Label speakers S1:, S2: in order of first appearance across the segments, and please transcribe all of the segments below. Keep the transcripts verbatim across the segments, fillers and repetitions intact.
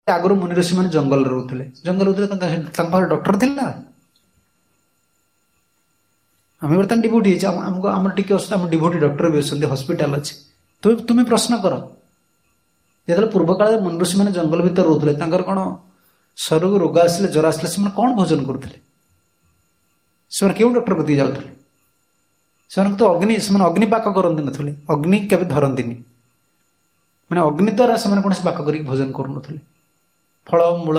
S1: आगुरी मुनि ऋषि मैंने जंगल रोते जंगल रोते डॉक्टर थिला आम बर्तमान डिभोटी आमको आम टी आम डिभोटी डॉक्टर भी अच्छे हस्पिटाल अच्छे तुम तुम्हें प्रश्न कर जो पूर्व काल मुनि ऋषि मैंने जंगल भितर रोते कौन शरीर को रोग आसिले ज्वर आसिले से कौन भोजन करते से क्यों डॉक्टर प्रति जाते से तो अग्नि से अग्निपाक करती नथिले अग्नि केवे धरती मैंने अग्नि द्वारा से कौन पाक कर भोजन करूँ फल मूल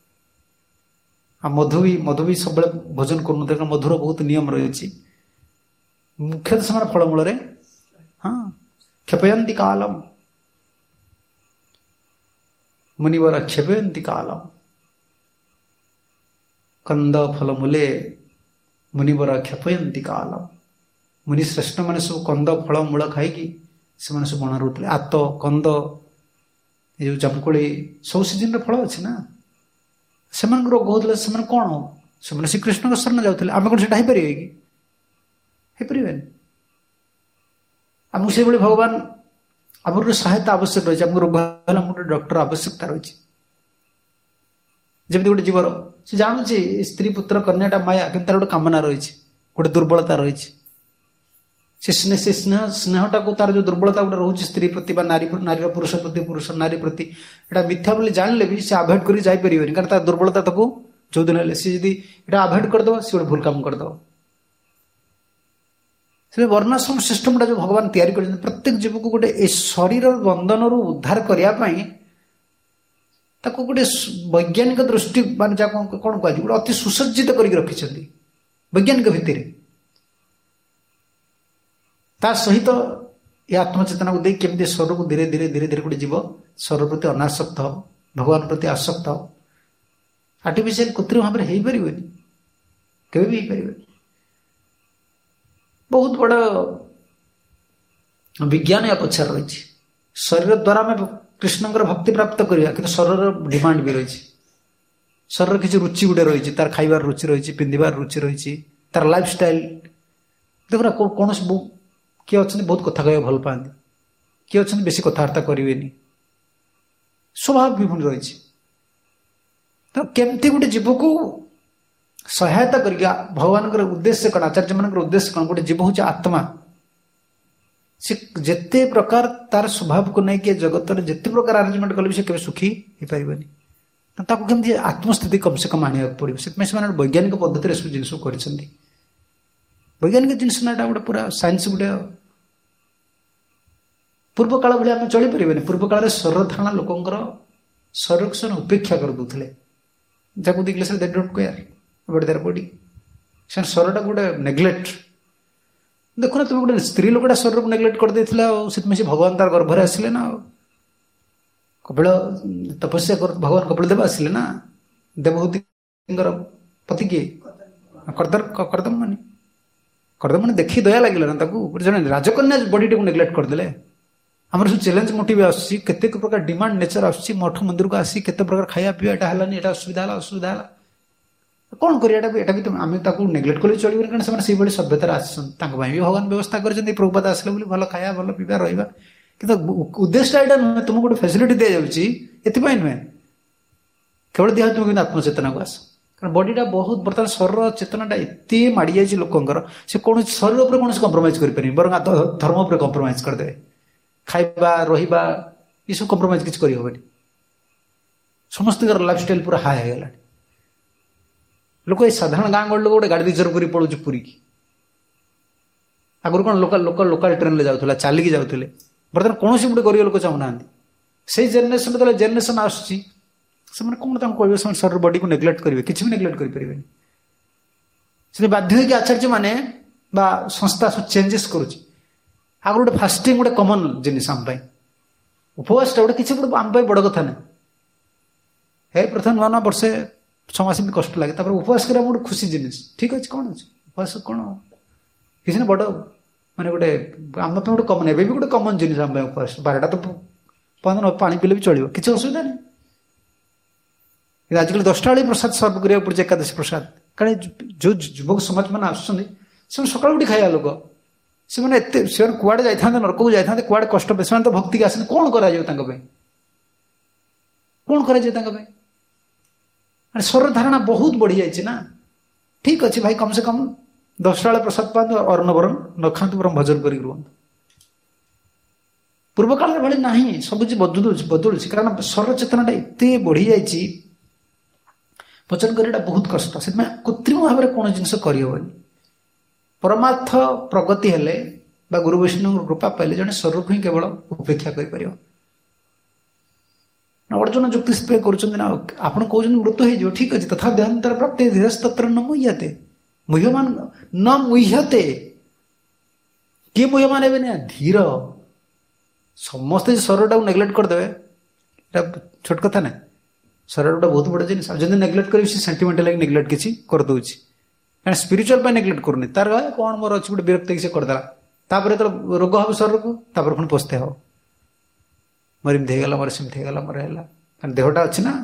S1: आ मधु भी मधु भी सब भोजन करूँ मधुर बहुत नियम रही मुख्यतः से फलमूल हाँ क्षेपयंती कालम मुनिवर क्षेपयंती कालम कंद फलमूले मुनिवर क्षेपयंती कालम मुनि श्रेष्ठ मैंने सब कंद फल मूल खाई से सब बण रोते आत कंद ये जामुकोली सब सीजन फल अच्छे ना से रोग होता से कौन से श्रीकृष्ण शरण जाते आम कौन से पारे कि आमको से भगवान आम सहायता आवश्यक रही है रोग है गोटे डॉक्टर आवश्यकता रही जमी गोटे जीवर से जानूँ स्त्री पुत्र कन्याटा माया कि तार गोटे कामना रही गोटे दुर्बलता रही से स्नेह से स्नेह स्नेहटा को तार जो दुर्बलता गोटे रोचे स्त्री प्रति नारी नारी पुरुष प्रति पुरुष नारी प्रति एटा मिथ्या बोली जानले भी से आभोड कर जापर कारण तार दुर्बलता ताको जो दिन सी जदि एटा आभोड करदे सी गोटे भूल काम करदे से वर्णाश्रम सिस्टम जो भगवान तैयारी कर प्रत्येक जीव को गोटे शरीर बंधन रु उद्धार करने ताको गोटे वैज्ञानिक दृष्टि मान कौन कह गोटे अति सुसज्जित कर रखिंट वैज्ञानिक भित्तिर ता सहित ये आत्मचेतना को देख केमती स्वर को धीरे धीरे धीरे धीरे गोटे जीव स्वर प्रति अनासक्त हम भगवान प्रति आसक्त हम आर्टिफिशियल कृत्रिम भाव में हो पारे केवे भी हो पारे बहुत बड़ा विज्ञान या पछार रही शरीर द्वारा आम कृष्ण भक्ति प्राप्त करवा कि शरीर डिमांड भी रही शरीर किसी रुचि गोटे रही तार खाइबार रुचि रही पिंधार रुचि रही तार लाइफ स्टाइल देखो कौन किए अच्छा बहुत कथा कह भल पाती किए अच्छा बेसी कथबार्ता करें स्वभाव भी पुणी रही तो केमती गोटे जीव को सहायता कर भगवान उद्देश्य कौन आचार्य मान उद्देश्य कौन गोटे जीव हूँ आत्मा से जिते प्रकार तार स्वभाव को नहीं कि जगत में जिते प्रकार आरेंजमेंट कले भी से केवे सुखी हो पारे केमती आत्मस्थिति कम से कम आने पड़ो से वैज्ञानिक पद्धति सब जिन कर वैज्ञानिक जिनस ना गोटे पूरा साइंस गोटे पूर्व काल भाई आम चली पारे पूर्व काल शरीर धारणा लोकंर शरीर को से उपेक्षा कर दूसरे जहाँ देखले से they don't care about their body से शरीर गोटे नेग्लेक्ट देखो ना तुम गोटे स्त्री लोकटा शरीर को नेग्लेक्ट कर देथिला से भगवान तार गर्भरे आसिले ना कपिल तपस्या कर भगवान कपिल देव आसिले ना देवहूति पति किए करदम मानी करदम माने देखी दया लगे ना जन राजकन्या बॉडी को नेग्लेक्ट करदे आम सब चैलेंज मोटिव आसुच्ची केते प्रकार डिमांड नेचर आसुच्ची मठ मंदिर को आसी केते प्रकार खाया पीवा एटा हलानी एटा असुविधा हला असुविधा हला कौन करिया एटा भी आम नेग्लेक्ट कले चलिए कारण से सभ्यतार आसन भी भगवान व्यवस्था कर प्रभुपाद आसले भल खाया भल पीवा रहा कि उद्देश्य यहाँ नुहे तुमको गोटे फैसिलिटी दि जाऊँगी ये नुहे केवल दिया तुम आत्मचेतना को आस कारण बॉडीटा बहुत बर्तमान शरीर चेतनाटा एत माड़ी जाए लोकंर से कौन शरीर पर कौन कंप्रोमाइज करें बर धर्म पर कंप्रोमाइज करदे खाइबा रहिबा ये सब कंप्रोमाइज किसी करहबनी समस्त लाइफ स्टाइल पूरा हाई है लोक ये साधारण गाँ गहली लोक गोटे गाड़ी रिजर्व कर पड़ो पुरी की आगुरी कौन लोकल लोकल लोकल ट्रेन में जाऊला चलिकी जाऊे बर्तमान कौन गोटे गरीब लोक चाहूना से जेनेरेशन जो जेनेरेशन आसूँ से कौन कहे से शरीर बॉडी को नेग्लेक्ट करेंगे किसी भी नेग्लेक्ट करें से बाध्य कि आचार्य मैंने संस्था सब चेंजेस करुच्ची आगे गोटे फास्टिंग गोटे कमन जिनिस आम उपवासटा गोटे किसी गोटे आम बड़ कथा ना हे प्रथम नुआ नुआ वर्षे छमास में कष्ट लगे उपवास करा गोटे खुशी जिनिस ठीक अच्छे कौन अच्छे उपवास कौन किसी ना बड़ माने गोटे आम गोटे कमन एवं भी गोटे कमन जिनिस आम उपवास बारटा तो पंद्रह पानी पीले भी चलो किसी असुविधा नहीं आजिकल दसटा बेले प्रसाद सर्व करा पड़े एकादशी प्रसाद कारण जो युवक समाज मैंने आसुँच सकाल उठी खाया लोक से कुआड़े जाते नरक को जाते कुआड़े कष्ट पे तो भक्ति के आसने कौन कर कौन कर स्वर धारणा बहुत बढ़ी जाइए ना। ठीक अच्छे भाई कम से कम दसटा बेले प्रसाद पातु अर्ण बरन न खातु बरम भजन कर पूर्व काल भाई ना सब बदलू बदलू कारण स्वर चेतनाटा एत बढ़ी जाइए भजन करना बहुत कष्ट से कृत्रिम भाव में कौन जिन करहबनी परमार्थ प्रगति हेले बा गुरु वैष्णव कृपा पाइले जड़े स्वर को ही केवल उपेक्षा कर अर्जुन जुक्ति कर मृत्यु हो ठीक अच्छे तथा देहांतर प्राप्त धीरस्तत्र न मुह्यते मुह्यमान न मुह्यते किए मुह्यमान हे ना धीर समस्ते शरीर टाक नेग्लेक्ट करदे छोट कथा ना शरीर गोटे बहुत बड़ा जिन जब नेग्लेक्ट कर सेंटिमेंटाल नेग्लेक्ट किसी करदे क्या स्पिरिचुअल नेग्लेक्ट करूनी तार कौन मोर अच्छे गोटे विरक्त से करदेला तापर तो रोग हम शरीर को तापर पुणी पस्ते हो मोर एमती होगा मोर सेमती होगा मोर है कारण देहटा अच्छी ना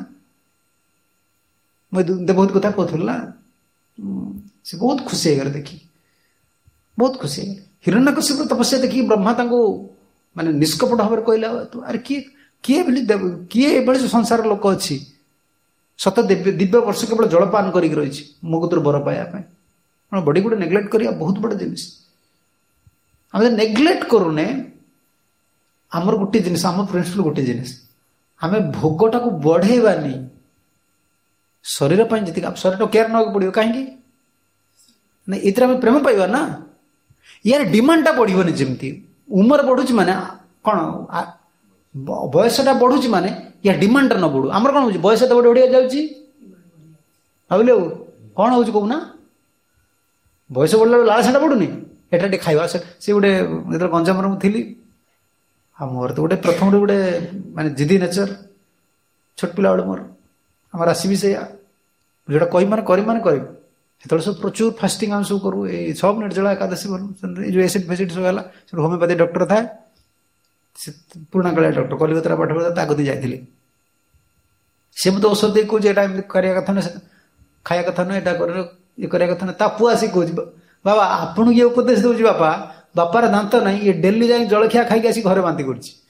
S1: मुझे बहुत कथा कहूँ ना से बहुत खुशी हो देखी बहुत खुशी हो हिरण्यकश्यप तपस्या देखिए ब्रह्मा माने निष्कपट भाव कहला अरे किए किए किए ये संसार लोक अच्छी सत दिव्य दिव्य वर्ष केवल जलपान कर रही मो कतुर बर पाया बड़ी गोटे नेग्लेक्ट करिया बहुत बड़ा जिनिस आम नेग्लेक्ट करूने आमर गोटे जिनिस आम प्रिंसिपल गोटे जिनिस आम भोगटा को बढ़ेबानी शरीर जी शरीर केयर ना पड़ो कहीं ना ये आम प्रेम पाइबा ना यार डिमांडटा बढ़ोनी जमी उमर बढ़ुची माने कौन बयसटा बढ़ुची माने या डिमांडटा न बढ़ू आमर कौन हो बयस तो बढ़िया जाऊँगी भाविले कौन हो कहूना बयस बढ़ला लालसाटा बढ़ुनी एटा टे खाइबा से गोटे जो गंजाम थी मोर तो गोटे प्रथम गोटे माने जिदी नेचर छोट पिला बेले मोर आम राशि भी से जोटा कह मान कर मान कर सब प्रचुर फास्टिंग आम सब करूँ ये सब निर्जला एकादशी जो एसिड फेसिड सब है होमिओपाथी डॉक्टर था पुराणा कालिया डॉक्टर कलिकता पाठ पढ़ा ताकती जाइली सी मत औषध दे कहे यहाँ कराया कथा ना खाया कथा ना यहाँ कर ये कराया कथा ना ता पुआ आसिक कहे बाबा आपन ये उपदेश दूसरी बापा बापार दांत ना ये डेली जा जलखिया खाई आसिक घरे बांति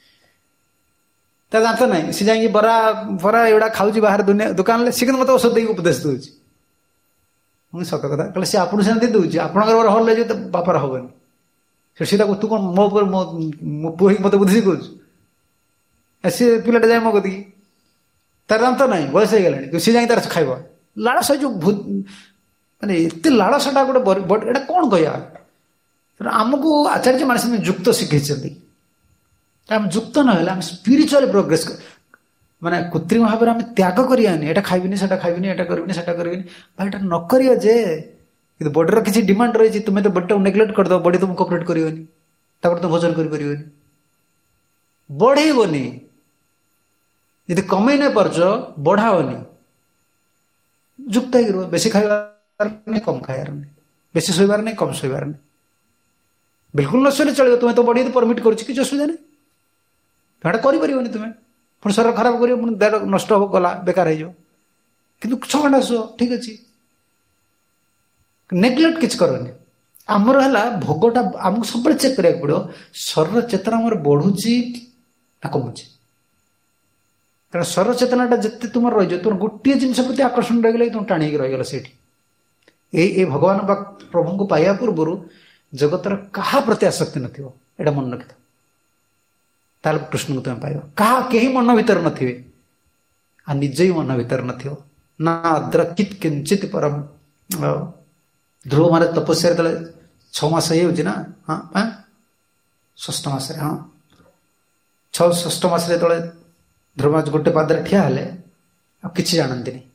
S1: कर दांत ना सी जा बरा बरा एगुड़ा खाऊँ बाहर दुनिया दुकान सी मत औषध दे उपदेश दूसरी मुझे सत कथा कहले सी आपको सेमती दूसरी आपंकर हल ले बापार हेनी सीधा तू कौन मो मो पुह मत बुद्धि कह सी पिलाटा जाए मो कदी तार दांत ना बयस हो गला सी जा तार खाइब लाड़सा जो माने एत लाड़साटा गोटे एटा कौन कह आमको आचार्य मान युक्त शिखी आम युक्त ना स्पिरिचुअल प्रोग्रेस माने कृत्रिम भाव में आम त्याग करानी एटा खाइबिनी सेटा खाइबिनी एटा करबिनी सेटा करबिनी भाई एटा न करिया जे कि बॉडीर किसी डिमांड रही तुम्हें तो बॉडी नेग्लेक्ट कर दो बॉडी तुम कोऑपरेट करिवनी तापर तुम भोजन करि परिवनी बढ़ेबनी यदि कमई न पारछ बढ़ाओनी युक्त हो बेसी खाइबार नहीं कम खाइबार नहीं बेसी सोइबार नहीं कम सोइबार नहीं बिल्कुल न सोइले चलिए तुम्हें तो बॉडी तो परमिट करुच्ची किसी असुविधा नहीं तो करिवनी तुम्हें पुणी शरीर खराब कर पुणी देह नष्ट हो गला बेकार हो कि छः घंटा शुओ ठीक अच्छे नेग्लेक्ट किसी करनी आमर है भोगटा आमको सब चेक करा पड़ो शरीर चेतना आम बढ़ुची ना कमुची कारण शरीर चेतनाटा जिते तुम रही तुम गोटे जिनस प्रति आकर्षण रहीगला तुम टाणी रहीगल से भगवान बा प्रभु को पाइबा पूर्व जगतर क्या प्रति आसक्ति ना मन रखि ताल कृष्ण को तुम पाइब क्या कहीं मन भीतर नथिबे आ निज ही मन भीतर नथिबो ना अद्रकित किंचित परम ध्रुव महाराज तपस्या तले छमास हो ना हाँ हाँ षष्ठ मास हाँ छष्ठ मास जो ध्रुव महाराज गोटे पादरे ठिया हेले आ किछि जानती नहीं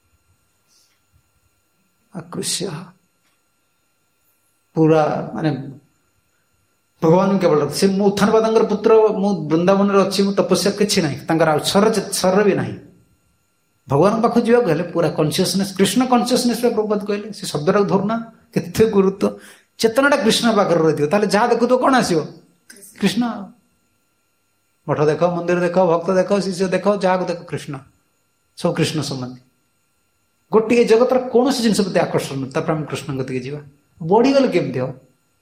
S1: आकृष्य पूरा माने भगवान केवल से मु उत्थानपाद पुत्र मु वृंदावन अच्छी तपस्या किसी ना सर सर भी ना भगवान पाख जावाक पूरा कन्सीयसनेस कृष्ण कन्सीयसनेस प्रभुपाद कहले से शब्दटा धरुना केते गुरुत्व चेतनाटा कृष्ण पाखे रही है जहाँ देखु तो कौन आसो कृष्ण मठ देख मंदिर देख भक्त देख शिष्य देख जहाँ देख कृष्ण सब कृष्ण संबंधी गोटे जगतर कौन जिन प्रति आकर्षण आम कृष्ण गति के बढ़ीगले केमती हम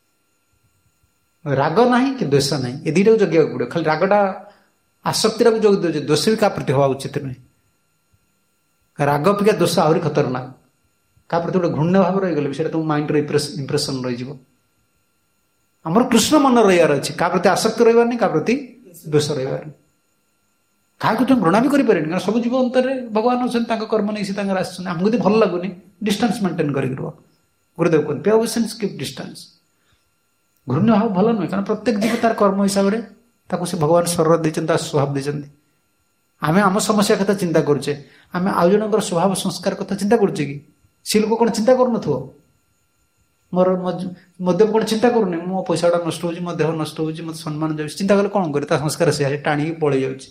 S1: राग ना कि द्वेष ना ये दुटा को जगह पड़ो खाली रागटा आसक्ति जग दे द्वेष भी क्या प्रति हवा उचित नुहे ରାଗ ଅପେକ୍ଷା ଦୋଷ ଆହୁରି ଖତରନାକ। କାହା ପ୍ରତି ଗୋଟେ ଘୃଣ୍ୟ ଭାବ ରହିଗଲେ ବି ସେଇଟା ତୁମ ମାଇଣ୍ଡର ଇମ୍ପ୍ରେସନ ରହିଯିବ। ଆମର କୃଷ୍ଣ ମନ ରହିବାର ଅଛି, କାହା ପ୍ରତି ଆସକ୍ତି ରହିବାର ନାହିଁ, କାହା ପ୍ରତି ଦୋଷ ରହିବାର ନାହିଁ। କାହାକୁ ତୁମେ ଘୃଣା ବି କରିପାରିନି, କାରଣ ସବୁ ଜୀବ ଅନ୍ତରରେ ଭଗବାନ ଅଛନ୍ତି, ତାଙ୍କ କର୍ମ ନେଇ ସେ ତାଙ୍କର ଆସିଛନ୍ତି। ଆମକୁ ଯଦି ଭଲ ଲାଗୁନି ଡିଷ୍ଟାନ୍ସ ମେଣ୍ଟେନ କରିକି ରୁହ। ଗୁରୁଦେବ କୁହନ୍ତି ପେ ଅବସେନ୍ସ କିପ୍ ଡିଷ୍ଟାନ୍ସ। ଘୃଣ୍ୟ ଭାବ ଭଲ ନୁହେଁ, କାରଣ ପ୍ରତ୍ୟେକ ଜୀବ ତାର କର୍ମ ହିସାବରେ ତାକୁ ସେ ଭଗବାନ ସ୍ୱର ଦେଇଛନ୍ତି, ତାର ସ୍ୱଭାବ ଦେଇଛନ୍ତି। ଆମେ ଆମ ସମସ୍ୟା କଥା ଚିନ୍ତା କରୁଛେ, ଆମେ ଆଉ ଜଣଙ୍କର ସ୍ୱଭାବ ସଂସ୍କାର କଥା ଚିନ୍ତା କରୁଛେ କି? ସେ ଲୋକ କ'ଣ ଚିନ୍ତା କରୁନଥିବ? ମୋର ମଦ୍ୟପ କ'ଣ ଚିନ୍ତା କରୁନି, ମୋ ପଇସାଟା ନଷ୍ଟ ହେଉଛି, ମୋ ଦେହ ନଷ୍ଟ ହେଉଛି, ମୋତେ ସମ୍ମାନ ଯାଉଛି, ଚିନ୍ତା କଲେ କ'ଣ କରେ? ତା ସଂସ୍କାର ସେ ଟାଣିକି ପଳେଇ ଯାଉଛି।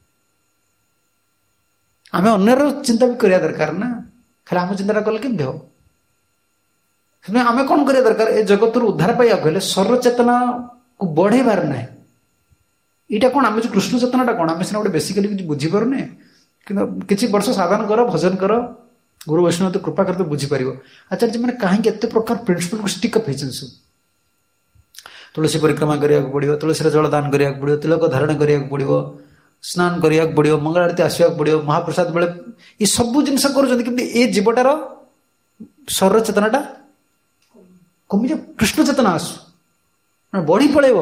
S1: ଆମେ ଅନ୍ୟର ଚିନ୍ତା ବି କରିବା ଦରକାର ନା, ଖାଲି ଆମ ଚିନ୍ତାଟା କଲେ କେମିତି ହବ? ସେଥିପାଇଁ ଆମେ କ'ଣ କରିବା ଦରକାର? ଏ ଜଗତରୁ ଉଦ୍ଧାର ପାଇବାକୁ ହେଲେ ସର୍ବ ଚେତନାକୁ ବଢେଇବାର ନାହିଁ। ଏଇଟା କ'ଣ ଆମେ ଯେଉଁ କୃଷ୍ଣ ଚେତନାଟା କ'ଣ ଆମେ ସିନା ଗୋଟେ ବେସିକାଲି କିଛି ବୁଝିପାରୁନେ, କିନ୍ତୁ କିଛି ବର୍ଷ ସାଧନ କର, ଭଜନ କର, ଗୁରୁ ବୈଷ୍ଣବ ତ କୃପା କରି ତ ବୁଝିପାରିବ। ଆଚାର୍ଯ୍ୟ ମାନେ କାହିଁକି ଏତେ ପ୍ରକାର ପ୍ରିନ୍ସିପଲକୁ ଷ୍ଟିକ୍ ଅପ୍ ହେଇଛନ୍ତି ସବୁ? ତୁଳସୀ ପରିକ୍ରମା କରିବାକୁ ପଡ଼ିବ, ତୁଳସୀର ଜଳ ଦାନ କରିବାକୁ ପଡ଼ିବ, ତିଳକ ଧାରଣ କରିବାକୁ ପଡ଼ିବ, ସ୍ନାନ କରିବାକୁ ପଡ଼ିବ, ମଙ୍ଗଳ ଆରତୀ ଆସିବାକୁ ପଡ଼ିବ, ମହାପ୍ରସାଦ ବେଳେ ଏ ସବୁ ଜିନିଷ କରୁଛନ୍ତି, କିନ୍ତୁ ଏ ଜୀବଟାର ସର୍ବ ଚେତନାଟା କମିଯାଉ, କୃଷ୍ଣ ଚେତନା ଆସୁ, ବଢି ପଳେଇବ।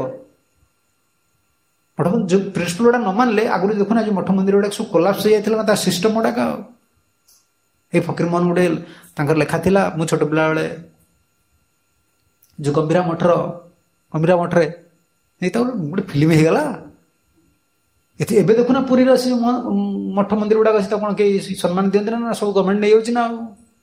S1: ମଠ ଯୋଉ ପ୍ରିନ୍ସିପଲ ଗୁଡା ନ ମାନିଲେ ଆଗରୁ ଦେଖୁନା ଯୋଉ ମଠ ମନ୍ଦିର ଗୁଡାକ ସବୁ କୋଲାପ୍ସ ହେଇଯାଇଥିଲା, ତା ସିଷ୍ଟମ ଗୁଡାକ ଏଇ ଫକୀର ମୋହନ ଗୋଟେ ତାଙ୍କର ଲେଖା ଥିଲା। ମୁଁ ଛୋଟ ପିଲା ବେଳେ ଯୋଉ ଗମ୍ଭୀରା ମଠର ଗମ୍ଭୀରା ମଠରେ ଏଇ ତ ଗୋଟେ ଫିଲ୍ମ ହେଇଗଲା। ଏଠି ଏବେ ଦେଖୁନା ପୁରୀର ସେ ମଠ ମନ୍ଦିର ଗୁଡାକ ଅଛି, ତା କ'ଣ କେହି ସମ୍ମାନ ଦିଅନ୍ତି ନା? ସବୁ ଗଭର୍ଣ୍ଣମେଣ୍ଟ ନେଇଯାଉଛି ନା, ଆଉ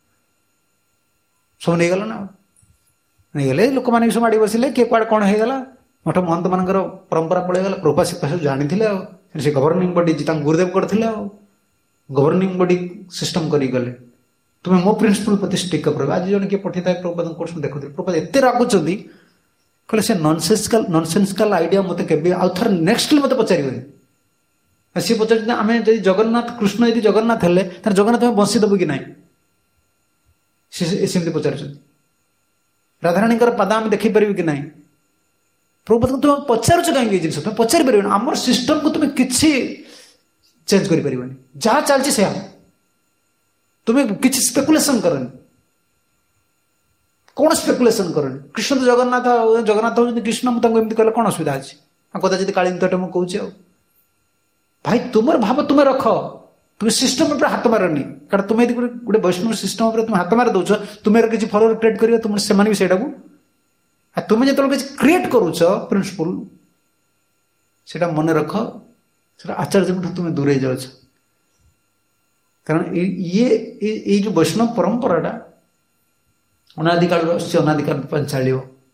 S1: ସବୁ ନେଇଗଲା ନା, ନେଇଗଲେ ଲୋକମାନେ ବି ସବୁ ମାଡ଼ି ବସିଲେ, କିଏ କୁଆଡେ କ'ଣ ହେଇଗଲା। ମଠ ମହନ୍ତ ମାନଙ୍କର ପରମ୍ପରା ପଳେଇଗଲା। ପ୍ରଭୁପାଦ ସବୁ ଜାଣିଥିଲେ, ଆଉ ସେ ଗଭର୍ଣ୍ଣିଂ ବଡି ତାଙ୍କୁ ଗୁରୁଦେବ କରିଥିଲେ, ଆଉ ଗଭର୍ଣ୍ଣିଂ ବଡି ସିଷ୍ଟମ କରିକି ଗଲେ। ତୁମେ ମୋ ପ୍ରିନ୍ସିପଲ ପ୍ରତି ଷ୍ଟିକ୍ ଅପ୍ ରହିବ। ଆଜି ଜଣେ କିଏ ପଠେଇଥାଏ ପ୍ରଭୁପାଦଙ୍କ କୋର୍ସ ଦେଖୁଥିଲେ, ପ୍ରଭୁପାଦ ଏତେ ରାଗୁଛନ୍ତି, କହିଲେ ସେ ନନସେନ୍ସିକାଲ ନନସେନ୍ସିକାଲ ଆଇଡିଆ ମୋତେ କେବେ ଆଉ ଥରେ ନେକ୍ସଟଲି ମୋତେ ପଚାରିବନି। ସିଏ ପଚାରୁଛନ୍ତି ଆମେ ଯଦି ଜଗନ୍ନାଥ କୃଷ୍ଣ ଯଦି ଜଗନ୍ନାଥ ହେଲେ ତାହେଲେ ଜଗନ୍ନାଥ ଆମେ ବଂଶୀ ଦେବୁ କି ନାହିଁ? ସେ ସେମିତି ପଚାରୁଛନ୍ତି। ରାଧାରାଣୀଙ୍କର ପାଦ ଆମେ ଦେଖିପାରିବୁ କି ନାହିଁ? ପ୍ରଭୁପାଦଙ୍କୁ ତୁମେ ପଚାରୁଛ କାହିଁକି ଏ ଜିନିଷ? ତୁମେ ପଚାରି ପାରିବନି। ଆମର ସିଷ୍ଟମକୁ ତୁମେ କିଛି ଚେଞ୍ଜ କରିପାରିବନି, ଯାହା ଚାଲିଛି ସେୟା। ତୁମେ କିଛି ସ୍ପେକୁଲେସନ କରନି, କ'ଣ ସ୍ପେକୁଲେସନ କରନି। କୃଷ୍ଣ ତ ଜଗନ୍ନାଥ, ଜଗନ୍ନାଥ ହଉଛନ୍ତି କୃଷ୍ଣ, ମୁଁ ତାଙ୍କୁ ଏମିତି କହିଲେ କ'ଣ ଅସୁବିଧା ଅଛି? ଆଉ କଥା ଯଦି କାଳିନ୍ଦଟେ ମୁଁ କହୁଛି, ଆଉ ଭାଇ ତୁମର ଭାବ ତୁମେ ରଖ, ତୁମେ ସିଷ୍ଟମ ଉପରେ ହାତ ମାରନି। କାରଣ ତୁମେ ଯଦି ଗୋଟେ ଗୋଟେ ବୈଷ୍ଣବ ସିଷ୍ଟମ ଉପରେ ତୁମେ ହାତ ମାରି ଦଉଛ, ତୁମେ କିଛି ଫଲୋଅର କ୍ରିଏଟ୍ କରିବ, ତୁମେ ସେମାନେ ବି ସେଇଟାକୁ। ଆଉ ତୁମେ ଯେତେବେଳେ କିଛି କ୍ରିଏଟ୍ କରୁଛ ପ୍ରିନ୍ସିପଲ, ସେଇଟା ମନେ ରଖ, ସେଟା ଆଚାର୍ଯ୍ୟଙ୍କଠୁ ତୁମେ ଦୂରେଇ ଯାଉଛ। କାରଣ ଇଏ ଏଇ ଯୋଉ ବୈଷ୍ଣବ ପରମ୍ପରାଟା ଅନାଦିକାଳରୁ ଆସୁଛି, ଅନାଦିକାଳ ପାଇଁ ଚାଲିବ।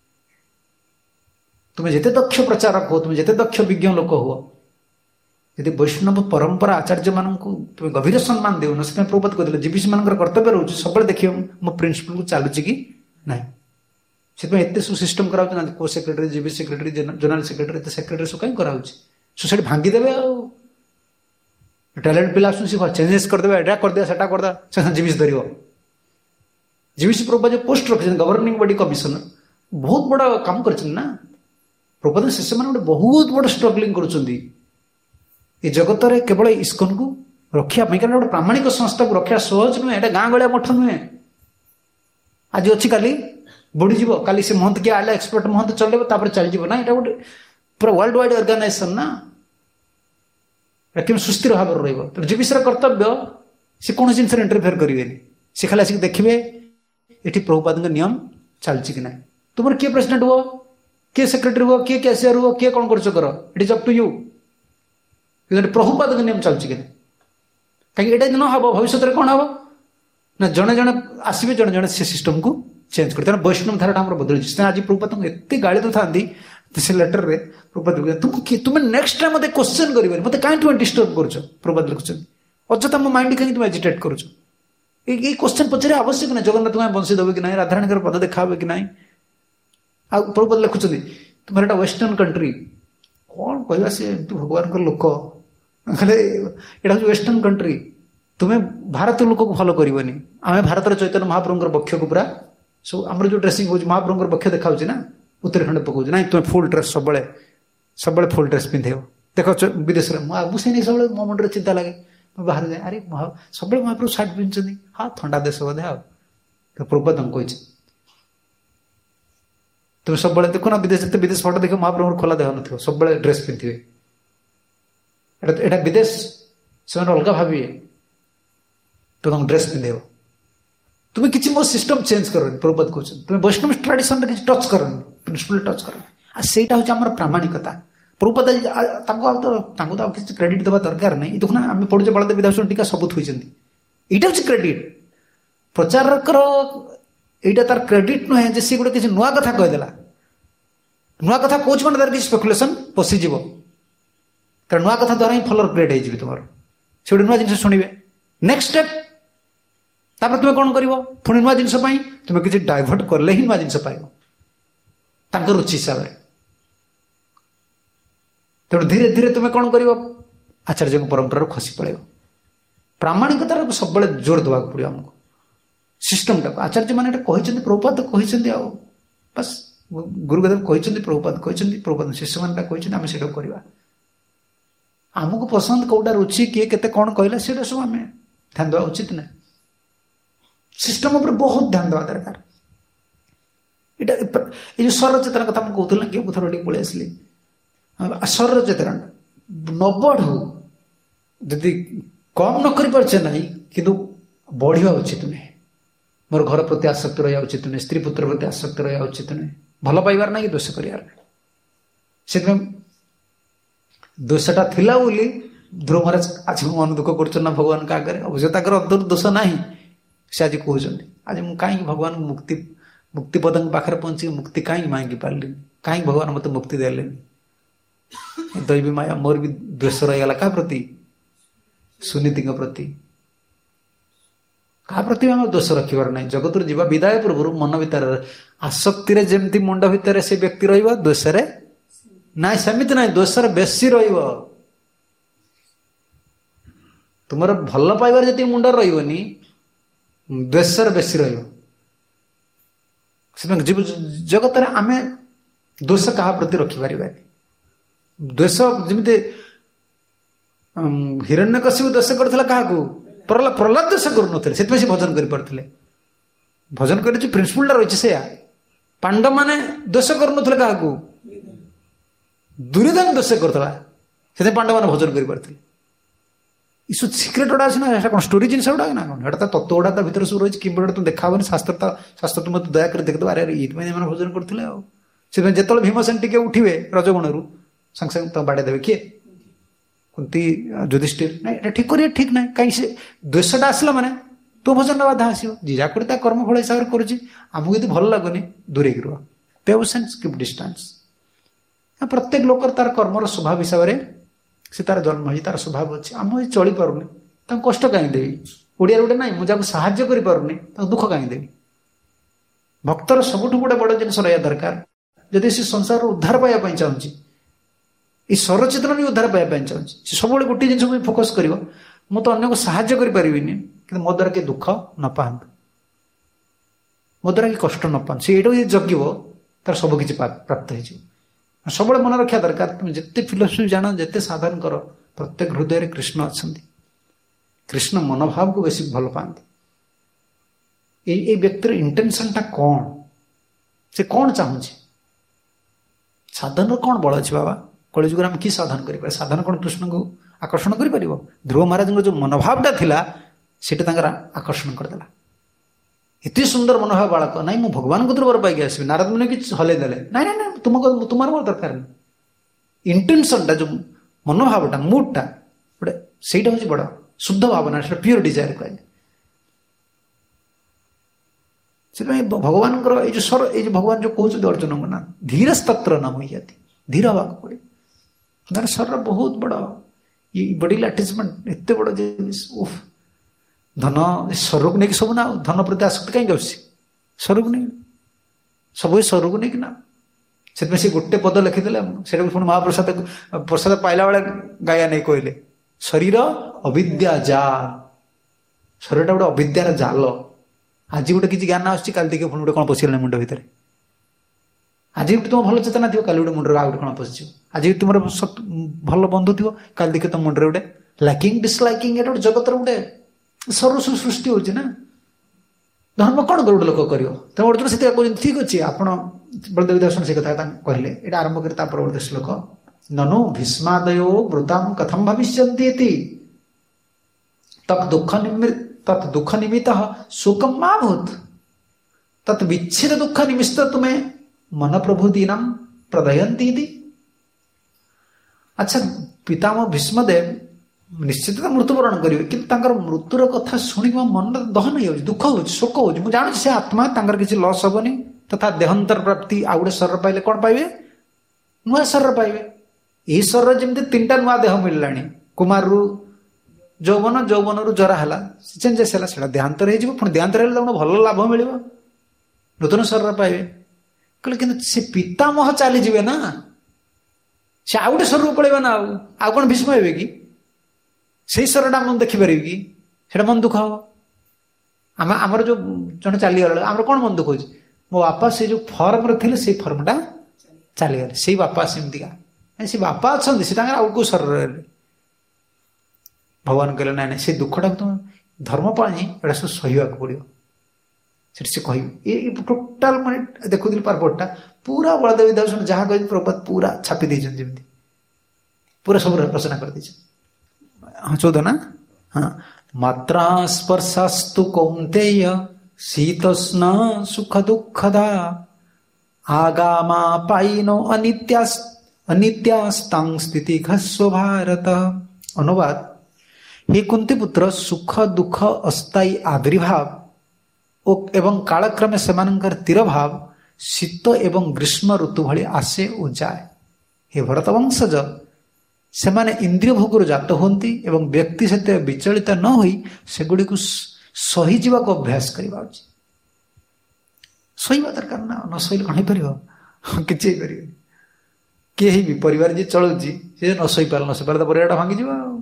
S1: ତୁମେ ଯେତେ ଦକ୍ଷ ପ୍ରଚାରକ ହୁଅ, ତୁମେ ଯେତେ ଦକ୍ଷ ବିଜ୍ଞ ଲୋକ ହୁଅ, ଯଦି ବୈଷ୍ଣବ ପରମ୍ପରା ଆଚାର୍ଯ୍ୟ ମାନଙ୍କୁ ତୁମେ ଗଭୀର ସମ୍ମାନ ଦେଉନ, ସେଥିପାଇଁ ପ୍ରଭୁପାଦ କହିଥିଲେ ଜିବିସି ମାନଙ୍କର କର୍ତ୍ତବ୍ୟ ରହୁଛି ସବୁବେଳେ ଦେଖିବ ମୋ ପ୍ରିନ୍ସିପଲକୁ ଚାଲୁଛି କି ନାହିଁ। ସେଥିପାଇଁ ଏତେ ସବୁ ସିଷ୍ଟମ କରାଉଛି ନା, co secretary, GBC secretary, general secretary, ଏତେ ସେକ୍ରେଟାରୀ ସବୁ କାହିଁ କରାଉଛି? ସୋସାଇଟି ଭାଙ୍ଗିଦେବେ, ଆଉ ଟ୍ୟାଲେଣ୍ଟ ପିଲା ଆସୁଛନ୍ତି ସେ ଚେଞ୍ଜେସ୍ କରିଦେବେ, ଏଇଟା କରିଦେବା ସେଟା କରିଦେବା, ସେ ଜିବିସି ଧରିବ। ଜିବିସି ପ୍ରଭୁପାଦ ଯୋଉ ପୋଷ୍ଟ ରଖିଛନ୍ତି ଗଭର୍ଣ୍ଣିଂ ବଡି କମିଶନର, ବହୁତ ବଡ କାମ କରିଛନ୍ତି ନା। ପ୍ରଭୁପାଦ ସେମାନେ ଗୋଟେ ବହୁତ ବଡ ଷ୍ଟ୍ରଗଲିଂ କରୁଛନ୍ତି ଏ ଜଗତରେ କେବଳ ଇସ୍କନକୁ ରଖିବା ପାଇଁ। କାରଣ ଗୋଟେ ପ୍ରାମାଣିକ ସଂସ୍ଥାକୁ ରଖିବା ସହଜ ନୁହେଁ, ଏଇଟା ଗାଁ ଗଳିଆ ମଠ ନୁହେଁ। ଆଜି ଅଛି କାଲି ବୁଡ଼ିଯିବ, କାଲି ସେ ମହନ୍ତ କିଏ ଆଇଲା ଏକ୍ସପର୍ଟ ମହନ୍ତ ଚଲେଇବ, ତାପରେ ଚାଲିଯିବ ନା। ଏଇଟା ଗୋଟେ ପୁରା ୱାର୍ଲଡ ୱାଇଡ ଅର୍ଗାନାଇଜେସନ ନା, ଏଟା କେମିତି ସୁସ୍ଥିର ଭାବରେ ରହିବ। ତେଣୁ ଜିବିସିର କର୍ତ୍ତବ୍ୟ, ସେ କୌଣସି ଜିନିଷରେ ଇଣ୍ଟରଫିୟର କରିବେନି। ସେ ଖାଲି ଆସିକି ଦେଖିବେ ଏଠି ପ୍ରଭୁପାଦଙ୍କ ନିୟମ ଚାଲିଛି କି ନାହିଁ। ତୁମର କିଏ ପ୍ରେସିଡେଣ୍ଟ ହୁଅ, କିଏ ସେକ୍ରେଟାରୀ ହୁଅ, କିଏ କ୍ୟାସିୟର ହୁଅ, କିଏ କ'ଣ କରୁଛ କର, it is up to you. ପ୍ରଭୁପାଦଙ୍କ ନିୟମ ଚାଲୁଛି କି ନାହିଁ? କାହିଁକି ଏଇଟା ଯଦି ନ ହବ, ଭବିଷ୍ୟତରେ କ'ଣ ହବ ନା, ଜଣେ ଜଣେ ଆସିବେ, ଜଣେ ଜଣେ ସେ ସିଷ୍ଟମକୁ ଚେଞ୍ଜ କରି। ତେଣୁ ବୈଷ୍ଣବ ଧାରାଟା ଆମର ବଦଳିଛି। ଆଜି ପ୍ରଭୁପାଦଙ୍କୁ ଏତେ ଗାଳି ଦେଉଥାନ୍ତି ସେ ଲେଟରରେ। ପ୍ରଭୁପାଦ ତୁମକୁ ତୁମେ ନେକ୍ସଟ ଟାଇମ୍ ମୋତେ କ୍ୱେଶ୍ଚନ କରିବନି, ମୋତେ କାହିଁ ତୁମେ ଡିଷ୍ଟର୍ବ କରୁଛ? ପ୍ରଭୁପାଦ ଲେଖୁଛନ୍ତି ଅଯଥା ମୋ ମାଇଣ୍ଡ କାହିଁକି ତୁମେ ଏଜିଟେଟ୍ କରୁଛ? ଏଇ ଏଇ କ୍ୱେଶ୍ଚନ ପଚାରିବା ଆବଶ୍ୟକ ନାହିଁ। ଜଗନ୍ନାଥ ତୁମେ ବଂଶୀ ଦେବ କି ନାହିଁ, ରାଧାରାଣୀଙ୍କର ପଦ ଦେଖା ହେବ କି ନାହିଁ? ଆଉ ପ୍ରଭୁପାଦ ଲେଖୁଛନ୍ତି ତୁମର ଏଇଟା ୱେଷ୍ଟର୍ଣ୍ଣ କଣ୍ଟ୍ରି, କ'ଣ କହିବା, ସେ ଏମିତି ଭଗବାନଙ୍କର ଲୋକ, ହେଲେ ଏଇଟା ହେଉଛି ୱେଷ୍ଟର୍ଣ୍ଣ କଣ୍ଟ୍ରି। ତୁମେ ଭାରତୀୟ ଲୋକକୁ ଫଲୋ କରିବନି। ଆମେ ଭାରତର ଚୈତନ୍ୟ ମହାପ୍ରଭୁଙ୍କର ବକ୍ଷକୁ ପୁରା ସବୁ ଆମର ଯୋଉ ଡ୍ରେସିଂ ହେଉଛି, ମହାପ୍ରଭୁଙ୍କର ବକ୍ଷ ଦେଖାଉଛି ନା, ଉତ୍ତରାଖଣ୍ଡ ପକାଉଛି ନାଇଁ, ତୁମେ ଫୁଲ୍ ଡ୍ରେସ୍ ସବୁବେଳେ ସବୁବେଳେ ଫୁଲ୍ ଡ୍ରେସ୍ ପିନ୍ଧେଇବ। ଦେଖ ବିଦେଶରେ ମୁଁ ମୁଁ ସେଇ ନେଇ ସବୁବେଳେ ମୋ ମୁଣ୍ଡରେ ଚିନ୍ତା ଲାଗେ, ବାହାରୁ ଯାଏ ଆରେ ମହା ସବୁବେଳେ ମହାପ୍ରଭୁ ସାର୍ଟ ପିନ୍ଧୁଛନ୍ତି ହଁ ଥଣ୍ଡା ଦେଶ ବୋଧେ ଆଉ ପ୍ରଭୁପାଦ କହିଛି ତୁମେ ସବୁବେଳେ ଦେଖୁ ନା ବିଦେଶ ଯେତେ ବିଦେଶ ଫଟୋ ଦେଖିବ ମହାପ୍ରଭୁଙ୍କର ଖୋଲା ଦେହ ନଥିବ ସବୁବେଳେ ଡ୍ରେସ୍ ପିନ୍ଧିବେ ଏଟା ଏଇଟା ବିଦେଶ ସେମାନେ ଅଲଗା ଭାବିବେ ତ ତାଙ୍କୁ ଡ୍ରେସ୍ ପିନ୍ଧେଇବ ତୁମେ କିଛି ମୋ ସିଷ୍ଟମ ଚେଞ୍ଜ କରନି ପ୍ରଭୁପାଦ କହୁଛନ୍ତି ତୁମେ ବୈଷ୍ଣବ ଟ୍ରାଡିସନରେ କିଛି ଟଚ୍ କରନି ପ୍ରିନ୍ସିପଲ ଟଚ୍ କରନି ଆଉ ସେଇଟା ହେଉଛି ଆମର ପ୍ରାମାଣିକତା ପ୍ରଭୁପାଦ ତାଙ୍କୁ ଆଉ ତ ତାଙ୍କୁ ତ ଆଉ କିଛି କ୍ରେଡିଟ୍ ଦେବା ଦରକାର ନାହିଁ ଦେଖୁନା ଆମେ ପଢୁଛେ ବଳଦେବ ବିଧାଭୂଷଣ ଟୀକା ସବୁ ଥୋଇଛନ୍ତି ଏଇଟା ହେଉଛି କ୍ରେଡିଟ୍ ପ୍ରଚାରକର ଏଇଟା ତାର କ୍ରେଡିଟ୍ ନୁହେଁ ଯେ ସିଏ ଗୋଟେ କିଛି ନୂଆ କଥା କହିଦେଲା ନୂଆ କଥା କହୁଛି ମାନେ ତାର କିଛି ସ୍ପେକୁଲେସନ ପଶିଯିବ କାରଣ ନୂଆ କଥା ଦ୍ୱାରା ହିଁ ଫଲୋର କ୍ରିଏଟ୍ ହେଇଯିବେ ତୁମର ସେ ଗୋଟେ ନୂଆ ଜିନିଷ ଶୁଣିବେ ନେକ୍ସଟ ଷ୍ଟେପ୍ ତାପରେ ତୁମେ କ'ଣ କରିବ ପୁଣି ନୂଆ ଜିନିଷ ପାଇଁ ତୁମେ କିଛି ଡାଇଭର୍ଟ କଲେ ହିଁ ନୂଆ ଜିନିଷ ପାଇବ ତାଙ୍କ ରୁଚି ହିସାବରେ ତେଣୁ ଧୀରେ ଧୀରେ ତୁମେ କ'ଣ କରିବ ଆଚାର୍ଯ୍ୟଙ୍କ ପରମ୍ପରାରୁ ଖସି ପଳାଇବ ପ୍ରାମାଣିକତାର ସବୁବେଳେ ଜୋର ଦେବାକୁ ପଡ଼ିବ ଆମକୁ ସିଷ୍ଟମଟାକୁ ଆଚାର୍ଯ୍ୟ ମାନେ ଏଟା କହିଛନ୍ତି ପ୍ରଭୁପାଦ କହିଛନ୍ତି ଆଉ ବାସ୍ ଗୁରୁଦେବ କହିଛନ୍ତି ପ୍ରଭୁପାଦ କହିଛନ୍ତି ପ୍ରଭୁପାଦ ଶିଷ୍ୟମାନେ କହିଛନ୍ତି ଆମେ ସେଇଟାକୁ କରିବା ଆମକୁ ପସନ୍ଦ କୋଉଟା ରୁଚି କିଏ କେତେ କ'ଣ କହିଲା ସେଇଟା ସବୁ ଆମେ ଧ୍ୟାନ ଦେବା ଉଚିତ ନାହିଁ ସିଷ୍ଟମ ଉପରେ ବହୁତ ଧ୍ୟାନ ଦେବା ଦରକାର ଏଇଟା ଏଇ ଯୋଉ ସ୍ୱର ଚେତନା କଥା ମୁଁ କହୁଥିଲି ନା କେଉଁ ଥର ଟିକେ ପଳେଇ ଆସିଲି ସ୍ୱର ଚେତନା ନ ବଢ଼ୁ ଯଦି କମ୍ ନ କରିପାରୁଛେ ନାହିଁ କିନ୍ତୁ ବଢ଼ିବା ଉଚିତ ନୁହେଁ ମୋର ଘର ପ୍ରତି ଆସକ୍ତି ରହିବା ଉଚିତ ନୁହେଁ ସ୍ତ୍ରୀ ପୁତ୍ର ପ୍ରତି ଆସକ୍ତି ରହିବା ଉଚିତ ନୁହେଁ ଭଲ ପାଇବାର ନାହିଁ କି ଦୋଷ କରିବାର ନାହିଁ ସେଥିପାଇଁ ଦୋଷଟା ଥିଲା ବୋଲି ଧ୍ରୁବ ମହାରାଜ ଆଜି ମୁଁ ମନ ଦୁଃଖ କରୁଛନ୍ତି ନା ଭଗବାନଙ୍କ ଆଗରେ ଅବଶ୍ୟ ତାଙ୍କର ଅନ୍ତର ଦୋଷ ନାହିଁ ସେ ଆଜି କହୁଛନ୍ତି ଆଜି ମୁଁ କାହିଁକି ଭଗବାନଙ୍କୁ ମୁକ୍ତି ମୁକ୍ତିପଦଙ୍କ ପାଖରେ ପହଞ୍ଚିକି ମୁକ୍ତି କାହିଁକି ମାଗି ପାରିଲିନି କାହିଁକି ଭଗବାନ ମୋତେ ମୁକ୍ତି ଦେଲେନି ଦୈବୀ ମାୟା ମୋର ବି ଦ୍ୱେଷ ରହିଗଲା କାହା ପ୍ରତି ସୁନୀତିଙ୍କ ପ୍ରତି କାହା ପ୍ରତି ଆମର ଦୋଷ ରଖିବାର ନାହିଁ ଜଗତରୁ ଯିବା ବିଦାୟ ପୂର୍ବରୁ ମନ ଭିତରେ ଆସକ୍ତିରେ ଯେମିତି ମୁଣ୍ଡ ଭିତରେ ସେ ବ୍ୟକ୍ତି ରହିବ ଦୋଷରେ ନାଇଁ ସେମିତି ନାହିଁ ଦୋଷରେ ବେଶୀ ରହିବ ତୁମର ଭଲ ପାଇବାରେ ଯେତିକି ମୁଣ୍ଡ ରହିବନି ଦ୍ୱେଷରେ ବେଶୀ ରହିବ ଜଗତରେ ଆମେ ଦୋଷ କାହା ପ୍ରତି ରଖିପାରିବାନି ଦ୍ୱେଷ ଯେମିତି ହିରଣ୍ୟକଶିପୁ ଦୋଷ କରିଥିଲା କାହାକୁ ପ୍ରହ୍ଲାଦ ପ୍ରହ୍ଲାଦ ଦୋଷ କରୁନଥିଲେ ସେଥିପାଇଁ ସେ ଭଜନ କରିପାରୁଥିଲେ ଭଜନ କରିଛି ପ୍ରିନ୍ସିପଲଟା ରହିଛି ସେଇଆ ପାଣ୍ଡବ ମାନେ ଦୋଷ କରୁନଥିଲେ କାହାକୁ ଦୁର୍ଯୋଧନ ଦୋଷ କରୁଥିଲା ସେଥିପାଇଁ ପାଣ୍ଡବ ମାନେ ଭଜନ କରିପାରୁଥିଲେ ଇସୁ ସିକ୍ରେଟ ଗୁଡ଼ା ଅଛି ନା ସେଟା କ'ଣ ଷ୍ଟୋରି ଜିନିଷ ଗୁଡ଼ା ନା କ'ଣ ଏଟା ତା ତତ୍ତ୍ୱ ଗୁଡ଼ା ତା ଭିତରେ ସବୁ ରହିଛି କିମ୍ବା ତୁମେ ଦେଖା ହବନି ଶାସ୍ତ୍ର ତା ଶାସ୍ତ୍ର ତୁମେ ଦୟାକରି ଦେଖିଦେବ ଆରେ ଏଇଥିପାଇଁ ଏମାନେ ଭଜନ କରୁଥିଲେ ଆଉ ସେଥିପାଇଁ ଯେତେବେଳେ ଭୀମସେନ ଟିକେ ଉଠିବେ ରଜଗୁଣରୁ ସାଙ୍ଗେ ସାଙ୍ଗେ ତାଙ୍କୁ ବାଡ଼େଇ ଦେବେ କିଏ କୁନ୍ତି ଯୁଧିଷ୍ଠିର ନାଇଁ ଏଟା ଠିକ କରିବା ଠିକ ନାହିଁ କାହିଁକି ସେ ଦ୍ୱେଷଟା ଆସିଲା ମାନେ ତୋ ଭଜନ ବାଧା ଆସିବ ଯିଏ ଯାହା କରି ତା କର୍ମଫଳ ହିସାବରେ କରୁଛି ଆମକୁ ଯଦି ଭଲ ଲାଗୁନି ଦୂରେଇକି ରୁହ ପେ ସେନ୍ସ କିପ୍ ଡିଷ୍ଟାନ୍ସ ପ୍ରତ୍ୟେକ ଲୋକର ତାର କର୍ମର ସ୍ୱଭାବ ହିସାବରେ ସେ ତାର ଜନ୍ମ ହେଇଛି ତାର ସ୍ୱଭାବ ଅଛି ଆମ ଏ ଚଳିପାରୁନି ତାଙ୍କୁ କଷ୍ଟ କାହିଁକି ଦେବି ଓଡ଼ିଆରେ ଗୋଟେ ନାହିଁ ମୁଁ ଯାହାକୁ ସାହାଯ୍ୟ କରିପାରୁନି ତାଙ୍କୁ ଦୁଃଖ କାହିଁକି ଦେବି ଭକ୍ତର ସବୁଠୁ ଗୋଟେ ବଡ଼ ଜିନିଷ ରହିବା ଦରକାର ଯଦି ସେ ସଂସାରରୁ ଉଦ୍ଧାର ପାଇବା ପାଇଁ ଚାହୁଁଛି ଏଇ ସ୍ୱରଚେତନ ବି ଉଦ୍ଧାର ପାଇବା ପାଇଁ ଚାହୁଁଛି ସେ ସବୁବେଳେ ଗୋଟିଏ ଜିନିଷ ପାଇଁ ଫୋକସ୍ କରିବ ମୁଁ ତ ଅନ୍ୟକୁ ସାହାଯ୍ୟ କରିପାରିବିନି କିନ୍ତୁ ମୋ ଦ୍ୱାରା କିଏ ଦୁଃଖ ନ ପାଆନ୍ତୁ ମୋ ଦ୍ୱାରା କି କଷ୍ଟ ନ ପାଆନ୍ତୁ ସେ ଏଇଟାକୁ ଯଦି ଜଗିବ ତାର ସବୁ କିଛି ପ୍ରାପ୍ତ ହେଇଯିବ ସବୁବେଳେ ମନେ ରଖିବା ଦରକାର ତୁମେ ଯେତେ ଫିଲୋସଫି ଜାଣ ଯେତେ ସାଧନ କର ପ୍ରତ୍ୟେକ ହୃଦୟରେ କୃଷ୍ଣ ଅଛନ୍ତି କୃଷ୍ଣ ମନୋଭାବକୁ ବେଶୀ ଭଲ ପାଆନ୍ତି ଏଇ ଏଇ ବ୍ୟକ୍ତିର ଇଣ୍ଟେନସନଟା କ'ଣ ସେ କ'ଣ ଚାହୁଁଛି ସାଧନର କ'ଣ ବଳ ଅଛି ବାବା କଳିଯୁଗରେ ଆମେ କି ସାଧନ କରିପାରିବା ସାଧନ କ'ଣ କୃଷ୍ଣଙ୍କୁ ଆକର୍ଷଣ କରିପାରିବ ଧ୍ରୁବ ମହାରାଜଙ୍କ ଯେଉଁ ମନୋଭାବଟା ଥିଲା ସେଇଟା ତାଙ୍କର ଆକର୍ଷଣ କରିଦେଲା ଏତେ ସୁନ୍ଦର ମନୋଭାବ ବାଳକ ନାଇଁ ମୁଁ ଭଗବାନଙ୍କ ଦରବାର ପାଇକି ଆସିବି ନାରଦ ମୁନି କିଛି ହଲେଇ ଦେଲେ ନାଇଁ ନାଇଁ ନାଇଁ ତୁମକୁ ତୁମର ମୋର ଦରକାର ନାହିଁ ଇଣ୍ଟେନସନଟା ଯେଉଁ ମନୋଭାବଟା ମୁଡଟା ଗୋଟେ ସେଇଟା ହେଉଛି ବଡ଼ ଶୁଦ୍ଧ ଭାବନା ସେଟା ପିଓର ଡିଜାୟାର କହିଲେ ସେଥିପାଇଁ ଭଗବାନଙ୍କର ଏଇ ଯେଉଁ ସ୍ୱର ଏଇ ଯେଉଁ ଭଗବାନ ଯେଉଁ କହୁଛନ୍ତି ଅର୍ଜୁନଙ୍କ ନା ଧୀର ସ୍ତତ୍ର ନାମ ଇତି ଧୀର ହେବାକୁ ପଡ଼ିବ ତାର ସ୍ୱରର ବହୁତ ବଡ଼ ଏଇ ବଡିଲି ଆଟାଚମେଣ୍ଟ ଏତେ ବଡ଼ ଜିନିଷ ଓଃ ଧନ ସ୍ୱରକୁ ନେଇକି ସବୁ ନା ଧନ ପ୍ରତି ଆସକ୍ତି କାହିଁକି ଆସୁଛି ସ୍ୱରକୁ ନେଇକି ସବୁ ସ୍ୱରକୁ ନେଇକି ନା ସେଥିପାଇଁ ସେ ଗୋଟେ ପଦ ଲେଖିଦେଲେ ସେଟାକୁ ପୁଣି ମହାପ୍ରସାଦ ପ୍ରସାଦ ପାଇଲା ବେଳେ ଗାୟା ନେଇ କହିଲେ ଶରୀର ଅବିଦ୍ୟା ଜାଲ ଶରୀରଟା ଗୋଟେ ଅବିଦ୍ୟାର ଜାଲ ଆଜି ଗୋଟେ କିଛି ଜ୍ଞାନ ଆସୁଛି କାଲି ଟିକେ ପୁଣି ଗୋଟେ କ'ଣ ପଶିଗଲାଣି ମୁଣ୍ଡ ଭିତରେ ଆଜି ଗୋଟେ ତୁମ ଭଲ ଚେତନା ଥିବ କାଲି ଗୋଟେ ମୁଣ୍ଡରେ ଆଉ ଗୋଟେ କ'ଣ ପଶିଯିବ ଆଜି ତୁମର ଭଲ ବନ୍ଧୁ ଥିବ କାଲି ଦେଖି ତମ ମୁଣ୍ଡରେ ଗୋଟେ ଲାକିଂ ଡିସଲାଇକିଂ ଏଟା ଗୋଟେ ଜଗତର ଗୋଟେ ସର୍ବସ୍ୱ ସୃଷ୍ଟି ହଉଛି ନା। ଧର୍ମ କଣ ଗୋଟେ ଲୋକ କରିବ? ତେଣୁ ଅର୍ଜୁନ ସେଥିରେ କହୁଛନ୍ତି ଠିକ ଅଛି ଆପଣ ବଳଦେବ ଦର୍ଶନ ସେ କଥା କହିଲେ। ଏଇଟା ଆରମ୍ଭ କରି ତାପରେ ଗୋଟେ ଶ୍ଲୋକ ନନୁ ଭୀଷ୍ମାଦୟୋ ବୃତାଂ କଥମ ଭବିଷ୍ୟନ୍ତି ଇତି ତତ୍ ଦୁଃଖ ନିମି ତତ୍ ଦୁଃଖ ନିମିତ୍ତଃ ଶୋକଂ ମା ଭୂତ୍ ତତ୍ ବିଚ୍ଛେଦ ଦୁଃଖ ନିମିତ୍ତ ତୁମେ ମନ ପ୍ରଭୁଦୀନାଂ ପ୍ରଦୟନ୍ତି ଇତି। ଆଚ୍ଛା ପିତାମହ ଭୀଷ୍ମଦେବ ନିଶ୍ଚିତ ମୃତ୍ୟୁବରଣ କରିବେ, କିନ୍ତୁ ତାଙ୍କର ମୃତ୍ୟୁର କଥା ଶୁଣିକି ମୋ ମନରେ ଦହନ ହେଇଯାଉଛି, ଦୁଃଖ ହଉଛି, ଶୋକ ହଉଛି। ମୁଁ ଜାଣୁଛି ସେ ଆତ୍ମା, ତାଙ୍କର କିଛି ଲସ୍ ହବନି, ତଥା ଦେହାନ୍ତର ପ୍ରାପ୍ତି ଆଉ ଗୋଟେ ଶରୀର ପାଇଲେ କଣ ପାଇବେ? ନୂଆ ଶରୀର ପାଇବେ। ଏହି ଶରୀର ଯେମିତି ତିନିଟା ନୂଆ ଦେହ ମିଳିଲାଣି, କୁମାରରୁ ଯୌବନ, ଯୌବନରୁ ଜରା ହେଲା, ଚେଞ୍ଜେସ୍ ହେଲା, ସେଟା ଦେହାନ୍ତର ହେଇଯିବ। ପୁଣି ଦେହାନ୍ତର ହେଲେ ତାଙ୍କୁ ଭଲ ଲାଭ ମିଳିବ, ନୂତନ ଶରୀର ପାଇବେ। କହିଲେ କିନ୍ତୁ ସେ ପିତାମହ ଚାଲିଯିବେ ନା, ସେ ଆଉ ଗୋଟେ ଶରୀରକୁ ପଳେଇବେ ନା, ଆଉ ଆଉ କଣ ଭୀଷ୍ମ ହେବେ କି? ସେଇ ଶରୀରଟା ମନ ଦେଖିପାରିବେ କି? ସେଟା ମନ ଦୁଃଖ ହବ। ଆମେ ଆମର ଯୋଉ ଜଣେ ଚାଲିଗଲା ଆମର କଣ ମନ ଦୁଃଖ ହଉଛି? ମୋ ବାପା ସେ ଯୋଉ ଫର୍ମରେ ଥିଲେ ସେଇ ଫର୍ମଟା ଚାଲିଗଲେ, ସେଇ ବାପା ସେମିତିକା, ସେ ବାପା ଅଛନ୍ତି, ସେ ତାଙ୍କର ଆଉ କୋଉ ଶରୀରରେ। ଭଗବାନ କହିଲେ ନାଇଁ ନାଇଁ, ସେ ଦୁଃଖଟାକୁ ତମେ ଧର୍ମ ପାଇଁ ଏଟା ସବୁ ସହିବାକୁ ପଡିବ। ସେଠି ସେ କହିବେ ଏଇ ଟୋଟାଲ ମାନେ ଦେଖୁଥିଲି ପାର୍ପଟଟା ପୁରା ବଳଦେବ ଦର୍ଶନ ଯାହା କହିଛି ପ୍ରପାତ ପୁରା ଛାପି ଦେଇଛନ୍ତି, ଯେମିତି ପୁରା ସବୁ ରଚନା କରିଦେଇଛନ୍ତି। ହଁ ଚଉଦ ନା, ହଁ ମାତ୍ରା ସ୍ପର୍ଶାସ୍ତୁ କୌନ୍ତେୟ ଶୀତୋଷ୍ଣ ସୁଖ ଦୁଃଖଦା ଆଗାମା ପାଇନୋ ଅନିତ୍ୟାସ ଅନିତ୍ୟାସ୍ତାଂ ସ୍ଥିତି ଘସ୍ବ ଭାରତ। ଅନୁବାଦ, हे कुंती पुत्र, सुख दुख अस्थायी आविर्भाव ଏବଂ କାଳକ୍ରମେ ସେମାନଙ୍କର ତୀର ଭାବ ଶୀତ ଏବଂ ଗ୍ରୀଷ୍ମ ଋତୁ ଭଳି ଆସେ ଓ ଯାଏ। ହେ ଭରତ ବଂଶଜ, ସେମାନେ ଇନ୍ଦ୍ରିୟ ଭୋଗରୁ ଜାତ ହୁଅନ୍ତି ଏବଂ ବ୍ୟକ୍ତି ସେଥିରେ ବିଚଳିତ ନ ହୋଇ ସେଗୁଡ଼ିକୁ ସହିଯିବାକୁ ଅଭ୍ୟାସ କରିବା ଉଚିତ। ସହିବା ଦରକାର ନା, ନ ସହିଲେ କଣ ହେଇପାରିବ? କିଛି ହେଇପାରିବନି। କିଏ ହେଇବି ପରିବାର ଯିଏ ଚଳୁଛି, ସେ ନ ସହିପାରିଲା ନ ସହିପାରିଲା ତ ପରିବାରଟା ଭାଙ୍ଗିଯିବ ଆଉ।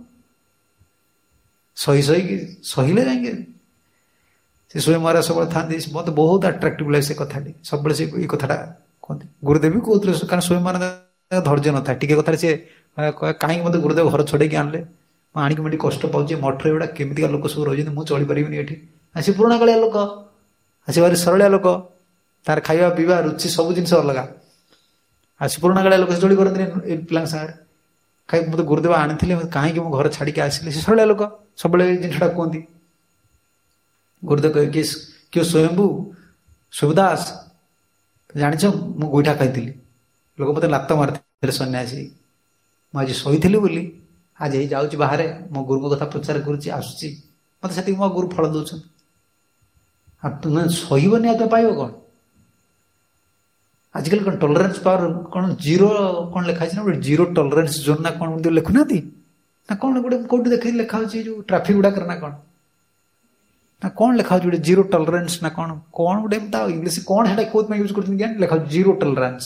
S1: ସହି ସହିକି ସହିଲେ ଯାଇକି ସେ ସ୍ୱୟଂ ମହାରାଜ ସବୁବେଳେ ଥାନ୍ତି, ମତେ ବହୁତ ଆଟ୍ରାକ୍ଟିଭ ଲାଗେ ସେ କଥାଟି, ସବୁବେଳେ ସେ ଏଇ କଥାଟା କୁହନ୍ତି। ଗୁରୁଦେବ ବି କହୁଥିଲେ, କାରଣ ସ୍ୱୟଂ ମହାରାଜ ଧୈର୍ଯ୍ୟ ନଥାଏ, ଟିକେ କଥାରେ ସେ କାହିଁକି ମତେ ଗୁରୁଦେବ ଘର ଛଡେଇକି ଆଣିଲେ, ମୁଁ ଆଣିକି ମୁଁ ଟିକେ କଷ୍ଟ ପାଉଛି, ମଠରେ ଏଗୁଡ଼ା କେମିତିକା ଲୋକ ସବୁ ରହିଛନ୍ତି, ମୁଁ ଚଳିପାରିବିନି ଏଠି। ଆସି ପୁରୁଣା କାଳିଆ ଲୋକ, ଆସି ଭାରି ସରଳିଆ ଲୋକ, ତାର ଖାଇବା ପିଇବା ରୁଚି ସବୁ ଜିନିଷ ଅଲଗା। ଆସି ପୁରୁଣା କାଳିଆ ଲୋକ ସେ ଚଳିପାରନ୍ତିନି ଏ ପିଲାଙ୍କ ସାଙ୍ଗରେ। କାହିଁକି ମତେ ଗୁରୁଦେବ ଆଣିଥିଲେ, କାହିଁକି ମୁଁ ଘର ଛାଡିକି ଆସିଲି? ସେ ସରଳିଆ ଲୋକ ସବୁବେଳେ ଏଇ ଜିନିଷଟା କୁହନ୍ତି। ଗୁରୁଦେବ କହିବେ କି କିଏ ସ୍ୱୟମ୍ଭୁ ସୁଭଦାସ, ଜାଣିଛ ମୁଁ ଗୋଇଠା ଖାଇଥିଲି, ଲୋକ ମତେ ଲାତ ମାରିଥିଲେ ସନ୍ନ୍ୟାସୀ, ମୁଁ ଆଜି ଶୋଇଥିଲି ବୋଲି ଆଜି ଏଇ ଯାଉଛି ବାହାରେ ମୋ ଗୁରୁଙ୍କ କଥା ପ୍ରଚାର କରୁଛି, ଆସୁଛି, ମତେ ସେତିକି ମୋ ଗୁରୁ ଫଳ ଦଉଛନ୍ତି। ଆଉ ତୁମେ ସହିବନି ଆଉ ତୁମେ ପାଇବ କଣ? ଆଜିକାଲି କଣ ଟଲରେନ୍ସ ପାୱାର କଣ ଜିରୋ କଣ ଲେଖା ହେଇଛି ନା, ଗୋଟେ ଜିରୋ ଟଲରେନ୍ସ ଜୋନ୍ ନା କଣ ଲେଖୁନାହାନ୍ତି ନା, କଣ ଗୋଟେ କୋଉଠି ଦେଖେଇ ଲେଖା ହଉଛି ଯୋଉ ଟ୍ରାଫିକ ଗୁଡାକରେ ନା କଣ ନା କଣ ଲେଖା ହଉଛି ଗୋଟେ ଜିରୋ ଟଲରେନ୍ସ ନା କଣ କଣ ଗୋଟେ ଏମିତି ଇଂଲିଶ କଣ ସେଟା କୋଉଥିପାଇଁ ୟୁଜ କରୁଛନ୍ତି ଜ୍ଞାନ, ଲେଖା ହଉଛି ଜିରୋ ଟଲରେନ୍ସ।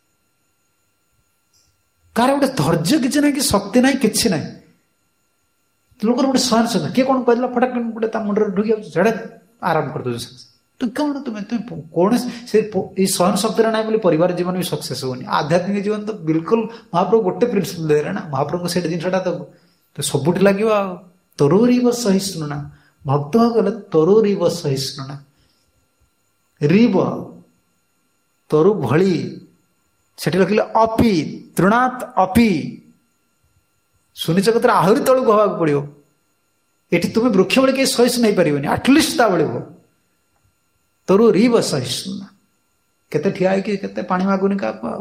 S1: କାହାର ଗୋଟେ ଧୈର୍ଯ୍ୟ କିଛି ନାହିଁ, କି ଶକ୍ତି ନାହିଁ, କିଛି ନାହିଁ। ଲୋକର ଗୋଟେ ସହନଶୀଳତା, କିଏ କଣ କହିଲା ଫଟାକ ଗୋଟେ ତା ମୁଣ୍ଡରେ ଢୁକି ଯାଉଛି, ସେଟା ଆରାମ କରିଦଉଛି। ତୁ କଣ ତୁମେ ତୁମେ କୌଣସି ସେ ଏଇ ସହନ ଶକ୍ତିରେ ନାହିଁ ବୋଲି ପରିବାର ଜୀବନ ବି ସକ୍ସେସ୍ ହବନି। ଆଧ୍ୟାତ୍ମିକ ଜୀବନ ତ ବିଲକୁଲ ମହାପ୍ରଭୁ ଗୋଟେ ପ୍ରିନ୍ସିପଲ ଦେଲେ ନା, ମହାପ୍ରଭୁଙ୍କୁ ସେଇଟା ଜିନିଷଟା ତ ସବୁଠି ଲାଗିବ। ଆଉ ତରୁରୀବ ସହିଷ୍ଣୁନା, ଭକ୍ତ ଗଲେ ତରୁରୀବ ସହିଷ୍ଣୁନା, ରିବ ତରୁ ଭଳି, ସେଠି ଲେଖିଲେ ଅପି ତୃଣାତ୍ ଅପି, ଶୁନିଚ କଥାରେ ଆହୁରି ତଳକୁ ହବାକୁ ପଡିବ। ଏଠି ତୁମେ ବୃକ୍ଷ ଭଳି କେହି ସହିଷ୍ଣୁ ହେଇପାରିବନି, ଆଟଲିଷ୍ଟ ତା ଭଳି ହୁଅ। ତରୁ ରିବ ସହିଷ୍ଣୁନା, କେତେ ଠିଆ ହେଇକି କେତେ ପାଣି ମାଗୁନି କାହାକୁ। ଆଉ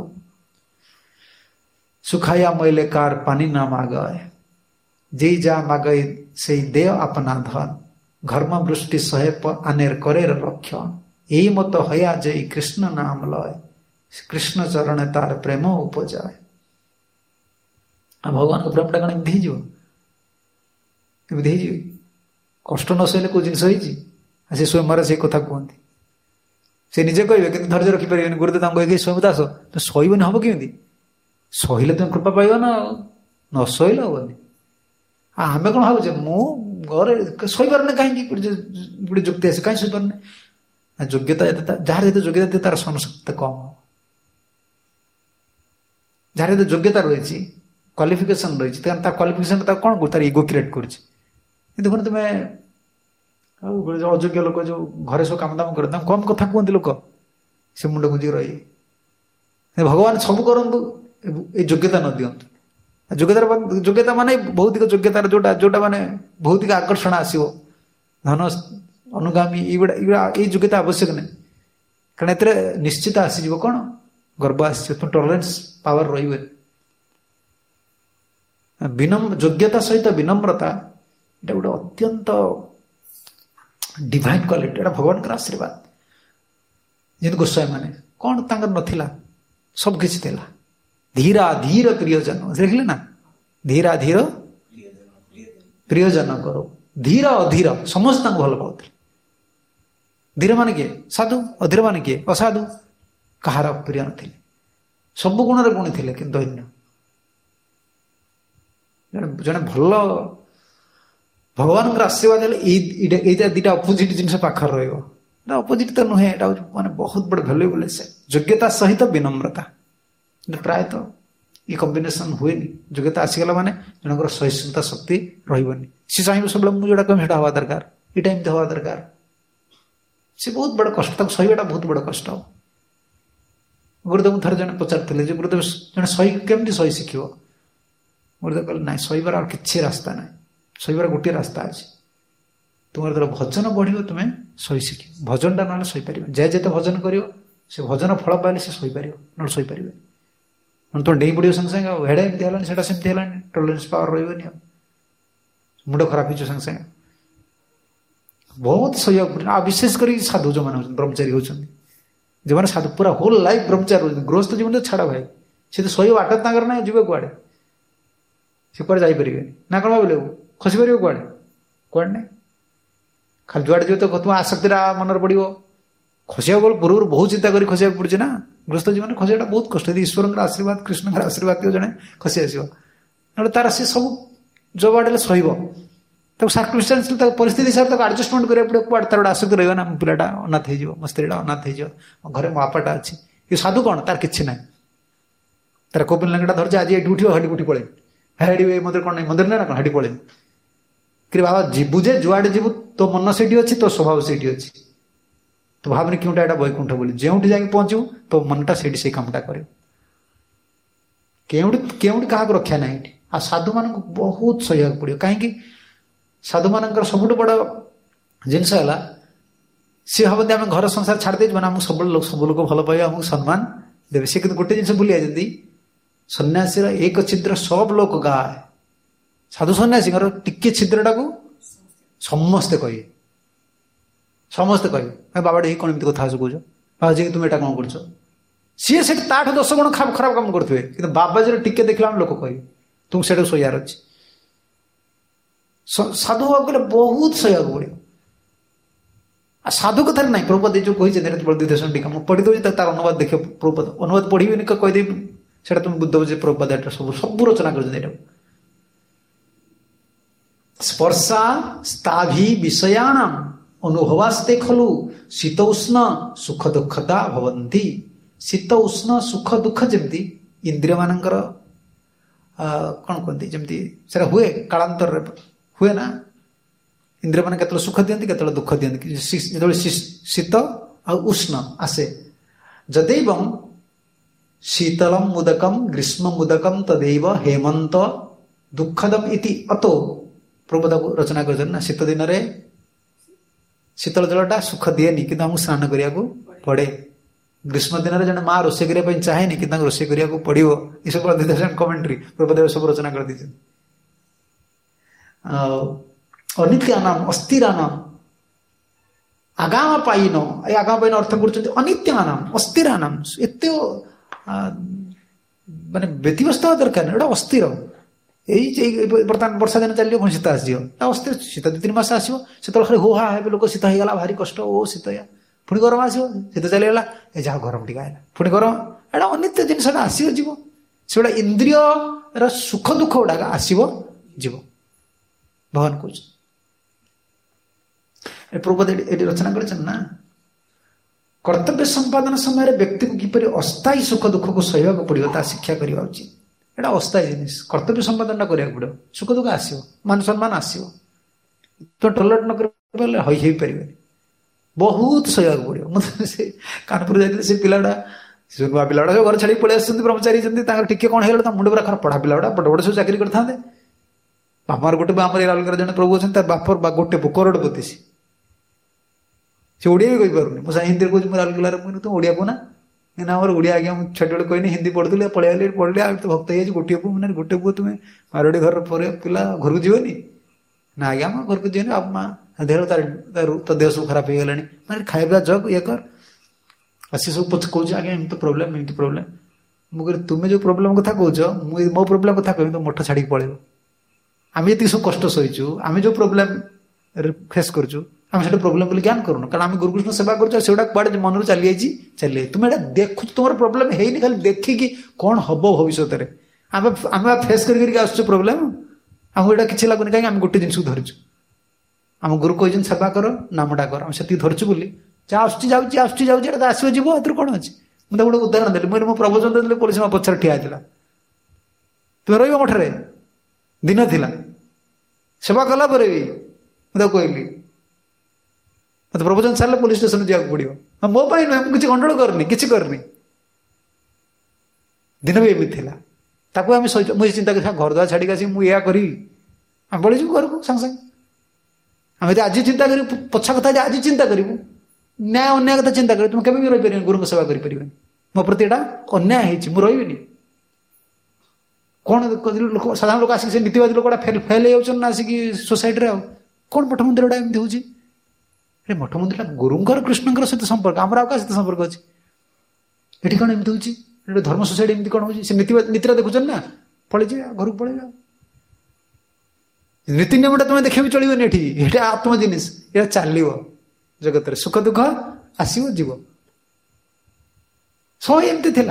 S1: ସୁଖାୟା ମଇଲେ କାର ପାନି ନା ମାଗଏ, যেই যা মাগই সেই দেয় আপনা ধন, ঘর্ম বৃষ্টি সহে আনের করের রক্ষণ, এই মতো হয়া যেই কৃষ্ণ নাম লয়, কৃষ্ণ চরণে তার প্রেম উপজায়। ଭଗବାନଙ୍କ ପ୍ରେମଟା କଣ ଏମିତି ହେଇଯିବ? ଏମିତି ହେଇଯିବ? କଷ୍ଟ ନ ସହିଲେ କୋଉ ଜିନିଷ ହେଇଛି? ସେ ସ୍ୱୟଂ ମହାରାଜ ସେଇ କଥା କୁହନ୍ତି, ସେ ନିଜେ କହିବେ କିନ୍ତୁ ଧୈର୍ଯ୍ୟ ରଖିପାରିବେନି। ଗୁରୁଦେବ ତାଙ୍କୁ କହିକି ସ୍ୱୟଂ ଦାସ ତ ସହିବନି, ହବ କେମିତି? ସହିଲେ ତମେ କୃପା ପାଇବ ନା, ଆଉ ନ ସହିଲେ ହବନି। ଆମେ କଣ ଭାବୁଛେ, ମୁଁ ଘରେ ଶୋଇପାରୁନି କାହିଁକି, ଗୋଟେ ଯୁକ୍ତି ଆସେ କାହିଁକି ଶୋଇପାରୁନି? ଯୋଗ୍ୟତା ଯାହାର ଯେତେ ଯୋଗ୍ୟତା ତାର ସହନଶକ୍ତି କମ ହବ। ଯାହାର ଯେତେ ଯୋଗ୍ୟତା ରହିଛି क्वालिफिकेशन रही तार क्वालिफिकेशन कौन कर तार इगो क्रिएट कर देखो तुम अयोग्य लोक जो घरे सब काम दाम कर कम कथा कहते लोक से मुंड गुंजी रही भगवान सब करूँ ये योग्यता न दिंतु योग्यतार योग्यता माने भौतिक योग्यतार जोटा जोटा माने भौतिक आकर्षण आसो धन अनुगामी युवा ये योग्यता आवश्यक नहीं कारण ए निश्चित आसीज कौन गर्व आस टॉलरेंस पावर रही विनम्र योग्यता सहित विनम्रता ये गोटे अत्यंत डिवाइन क्वालिटी एटा भगवान का आशीर्वाद जिन गोस्वामी माने कौन तांकर नथिला सब किछि थिला धीरा धीर प्रियजन देखले ना धीरा धीर प्रियजन करो धीर अधीर समस्त भल पाते धीर मान किए साधु अधीर मान किए असाधु कहार प्रिय नी सब गुण गुणी थे कि अन्य जड़े भल भगवान आशीर्वाद ये दीटा अपोजिट जिन पाखर रपोजिट तो नुहे माने बहुत बड़े भैल्यूबल से योग्यता सहित विनम्रता प्रायतः ये कम्बिनेसन हुए योग्यता आसीगला माने जनकर सहिष्णुता शक्ति रही सी चाहिए सब मुझे जोड़ा कम हवा दरकार ये टाइम हवा दरकार सी बहुत बड़ा कष्ट तक सहीटा बहुत बड़ा कष्ट हम गुरुदेव थे जन पचारे जो गुरुदेव जन सही केमती सही शिख गुरुदेव कहले ना सहीबार आ कि रास्ता ना सहीबार गोटे रास्ता अच्छे तुम जो भजन बढ़ तुम्हें सही शिख भजनटा ना सहीपर जे जिते भजन कर भजन फल पाइले से सहीपर ना सहीपर तुम डेई पड़ो संगे संगे हेड़ा एमती है सेटा सेमती है टॉलरेंस पावर रही मुंड खराब हो संगे संगे बहुत सही आ विशेषकर साधु जो मैंने ब्रह्मचारी होती जो मैंने साधु पूरा होल लाइफ ब्रह्मचारी होती गृहस्थ जीवन तो छाड़ा भाई सी तो सही बाट तर ना जी कड़े सी कड़े जापर ना कौन भाव खसी पार कड़े कड़े ना खाली जुआड़े जो तो तुम आसक्ति मन पड़ो खसिया बोल पूर्व बहुत चिंता कर खसिया पड़े ना गृहस्थ जीवन खसिया बहुत कष्ट ईश्वर आशीर्वाद कृष्ण आशीर्वाद जड़े खसी आस तार सी सब जो बाटे सह तो सर्कमस्टांस परिस्थिति हिसाब से एडजस्टमेंट करा पड़े कुआड़े तार गोटे आसक्ति रहा ना पिलाटा अनाथ हो मो स्त्रीटा अनाथ हो घरे मो बापाटा अच्छी ये साधु कौन तार कि ना तार कोपिल लंगटा धरचे आज ये उठो हटी उठी पड़े हेडी मंदिर कौन नहीं मंदिर ना कौन हटी पड़े कि बाबा जीवु जे जुआड़े जीवु तो मन से अच्छी तो स्वभाव से अच्छी तो भावने क्योंटा एटा वैकुंठ बोली जो जाके पहुंचू तो मनटा से कामटा कर क्या रक्षा ना आ साधु मान बहुत सहयोग पड़ो कहीं साधु मान सब बड़ जिनस है सी भावती आम घर संसार छाड़ दे मैंने सब लोग सब लोग भल पाए आमको सम्मान देवे सी गोटे जिन भूल जाती सन्यासी एक छिद्र सब लोग गाए साधु सन्यासी टिके छिद्रटा को समस्ते कहे समस्ते कहे बाबा ये कौन एमती कथा कौच बाबा जी तुम एटा कौन कर सी से दस गुण खराब काम करेंगे कि बाबा जी टिके देखला लोक कहे तुम से शोयार अच्छे साधु गले बहुत सहयोग पड़ो साधु कथार ना प्रभुपाद जो कही बलदेव टीका मुझे पढ़ी दूसरी तार अनुवाद देख प्रभुपाद अनुवाद पढ़ी कहीदेवी से तुम बुद्ध जे प्रभुपाद एटा सब सब रचना कर स्पर्शा स्ताभि विषयाणाम अनुभवास्ते खलु शीत उष्ण सुख दुखदा भवन्ति शीत उष्ण सुख दुख जमती इंद्रिय मानकर कौन कहते जमती से हुए कालांतर हुए ना इंद्रिय मान केतल सुख दियंती केतल दुख दियंती जो शीत आ उष्ण आसे जदैव शीतलम मुदकम ग्रीष्म मुदकम तदैव हेमंत दुखदम इति अतो प्रभुदा को रचना कर ना शीत दिन रे शीतल जलटा सुख दिएनि कि आमको स्नान करिया को पड़े ग्रीष्म दिन में जन माँ रोषे करने चाहे कि रोषे करिया को पड़ो ये सब कमेंट्री प्रभुदेव सब रचना कर दी अनित्यानाम अस्थिरानाम आगाम पाइन आगाम पाइन अर्थ कर अनित्यानाम अस्थिरानाम एत माने व्यतिव्यस्त हवा दरकार ना एटा अस्थिर यही बर्तमान वर्षा दिन चलो पुणी शीत आसो अस्थिर शीत दु तीन मस आसो से हो हा हे लोक शीत होगा भारी कष्ट ओ शीत या पुणी गरम आसो शीत चलीगला ए जहाँ गरम टी आएगा पुणी गरम एटा अनित्य जिनसा आसो जीव से गोटा इंद्रिय सुख दुख गुड़ाक आसो जीव भगवान कह प्रभुपाद ये रचना कर कर्तव्य संपादन समय व्यक्ति को किपर अस्थायी सुख दुख को सहयोग पड़ो ता शिक्षा करवा उचित एटा अस्थायी जिनिस कर्तव्य संपादन करा पड़ो सुख दुख आसो मान सम्मान आसो तुम टलरेट न कर हई हो पारे बहुत सहया पड़ो मुझे कानपुर जाते से पिलाटा नुआ पिलाटा सब घर छाड़ी पलि आस ब्रह्मचारी टे कौन है मुंड पूरा खराब पढ़ा पिलाटा बड़ बड़ सब चाकरी करते बापार गोटे आम राउरकेला जन प्रभु अच्छे बापर गोटे करोड़पति से ओडिया भी कहींपारे मुझे हिंदी कहूँ राउरकेला तुम ओडिया को ना ना आम ओडिया आज्ञा छोटे बेटे कहनी हिंदी पढ़ुली पढ़े पढ़े आ तो भक्त हो गोटे पु मैंने गोटे पु तुम्हें मारोड़ी घर पर पिला घर को जीवनी ना आज्ञा माँ घर को जीवनी आप माँ देह तो देह सब खराब हो गला मैंने खाଇବା जग ये कर आसी सब पच कौच आज्ञा एम तो प्रोब्लेम एम प्रोब्लेम मुझे तुम्हें जो प्रोब्लेम कथा कौच मो प्रोब्लेम कथा कह तो मठ छाड़ी पड़े आम ये सब कष्ट सहीचु आम जो प्रोब्लेम फेस करूँ आम से प्रोब्लेम बोली ज्ञान करूँ कारण आम गुरुकृष्ण सेवा करुटा कड़े मन चली जाइए चलिए तुम्हें देखु तुम प्रोब्लेम है खाली देखिकी कौन हम भविष्य में आम आम फेस करके आसु प्रोब्लेम आमको यहाँ किसी लगुनि कहीं आम गोटे जिन धरचु आम गुरु कही सेवा कर नामटा कर आम से धरचु बोली जा आसुची जाऊँगी आसुची जाऊँगी एटा आसो जीव ए कौन अच्छे मुझे गोटे उदाहरण देली मुझे मो प्रवचन देते पुलिस मो पछार ठिया तुम्हें रही मठे दिन थिला सेवा कला भी मुझे कहली मत प्रवचन सारे पुलिस स्टेशन जावाक पड़ो मो पाई नुहे मुझे गंडल करनी किसी करनी दिन भी एमती ताकू आम मुझे चिंता कर घर द्वार छाड़ी आसी मुझे या करी आम पलि घर को सांगे सांगे आम यदि आज चिंता कर पछा कथा आज चिंता करूँ न्याय अन्याय कथा चिंता कर तुम केवे भी रही गुरु सेवा करें मो प्रति एटा अन्याय हो रही कौन लोक साधारण लोक आसिक नीतिवादी लोक फेल फेल हो आसिक सोसाइटी रे कौन मठ मंदिर एमती होची अरे मठ मंदिर गुरुंकर कृष्णकर सहित संपर्क आमर आका सहित संपर्क अच्छे ये कौन एमती होची धर्म सोसाइटी एमती कौन होची नीति नीति देखुन ना पलि जाए घर को पलि नीति नियमटा तुम देखिए भी चलो ये आत्म जिनिस ये चलो जगत सुख दुख आसो जीव सब एमती थिला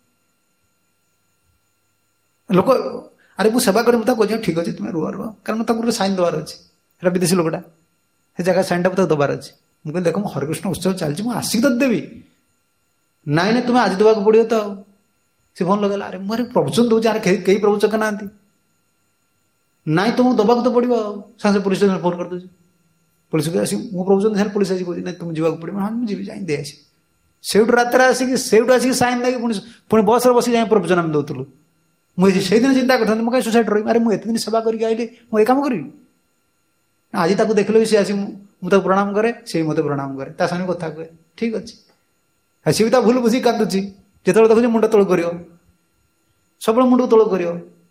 S1: लोक अरे मुझे सेवा कर मुझे ठीक अच्छे तुम्हें रुआ रुआ कारण गोटे साइन दबार अच्छे विदेशी लोकटा से जगह साइनटा तो दबार अच्छे मुझे देख मो हरिकृष्ण उत्सव चलती मुझे आसिक तो देवी नाई ना तुम्हें आज देवाक पड़ो तो सी फोन लगेगा अरे मुझे प्रवचन दूसरे यार कई प्रवचक ना नाई तुमको दबाक तो पड़ो सागे पुलिस स्टेशन फोन कर दूसरी पुलिस को आसी मो प्रवचन सारे पुलिस आसी कहती तुम जावाक पड़ो हाँ मुझे जी जाए दे आसी से रात आसिक से आसिक साइन देगी पुणी पुणी बस बस जाए प्रवचन आम दौलू मुझे से दिन चिंता करता मुझे कहीं सोसाइटी रही अरे मुझे दिन सेवा करके आइली मुझे काम करी आज ताको देख ली सी आसी मुझे प्रणाम करे से मत प्रणाम करे ता सामने कथा कहे ठीक अच्छे सी भी भूल बुझी कांदुची जो देखुची मुंड तल कर सब मुंड तल कर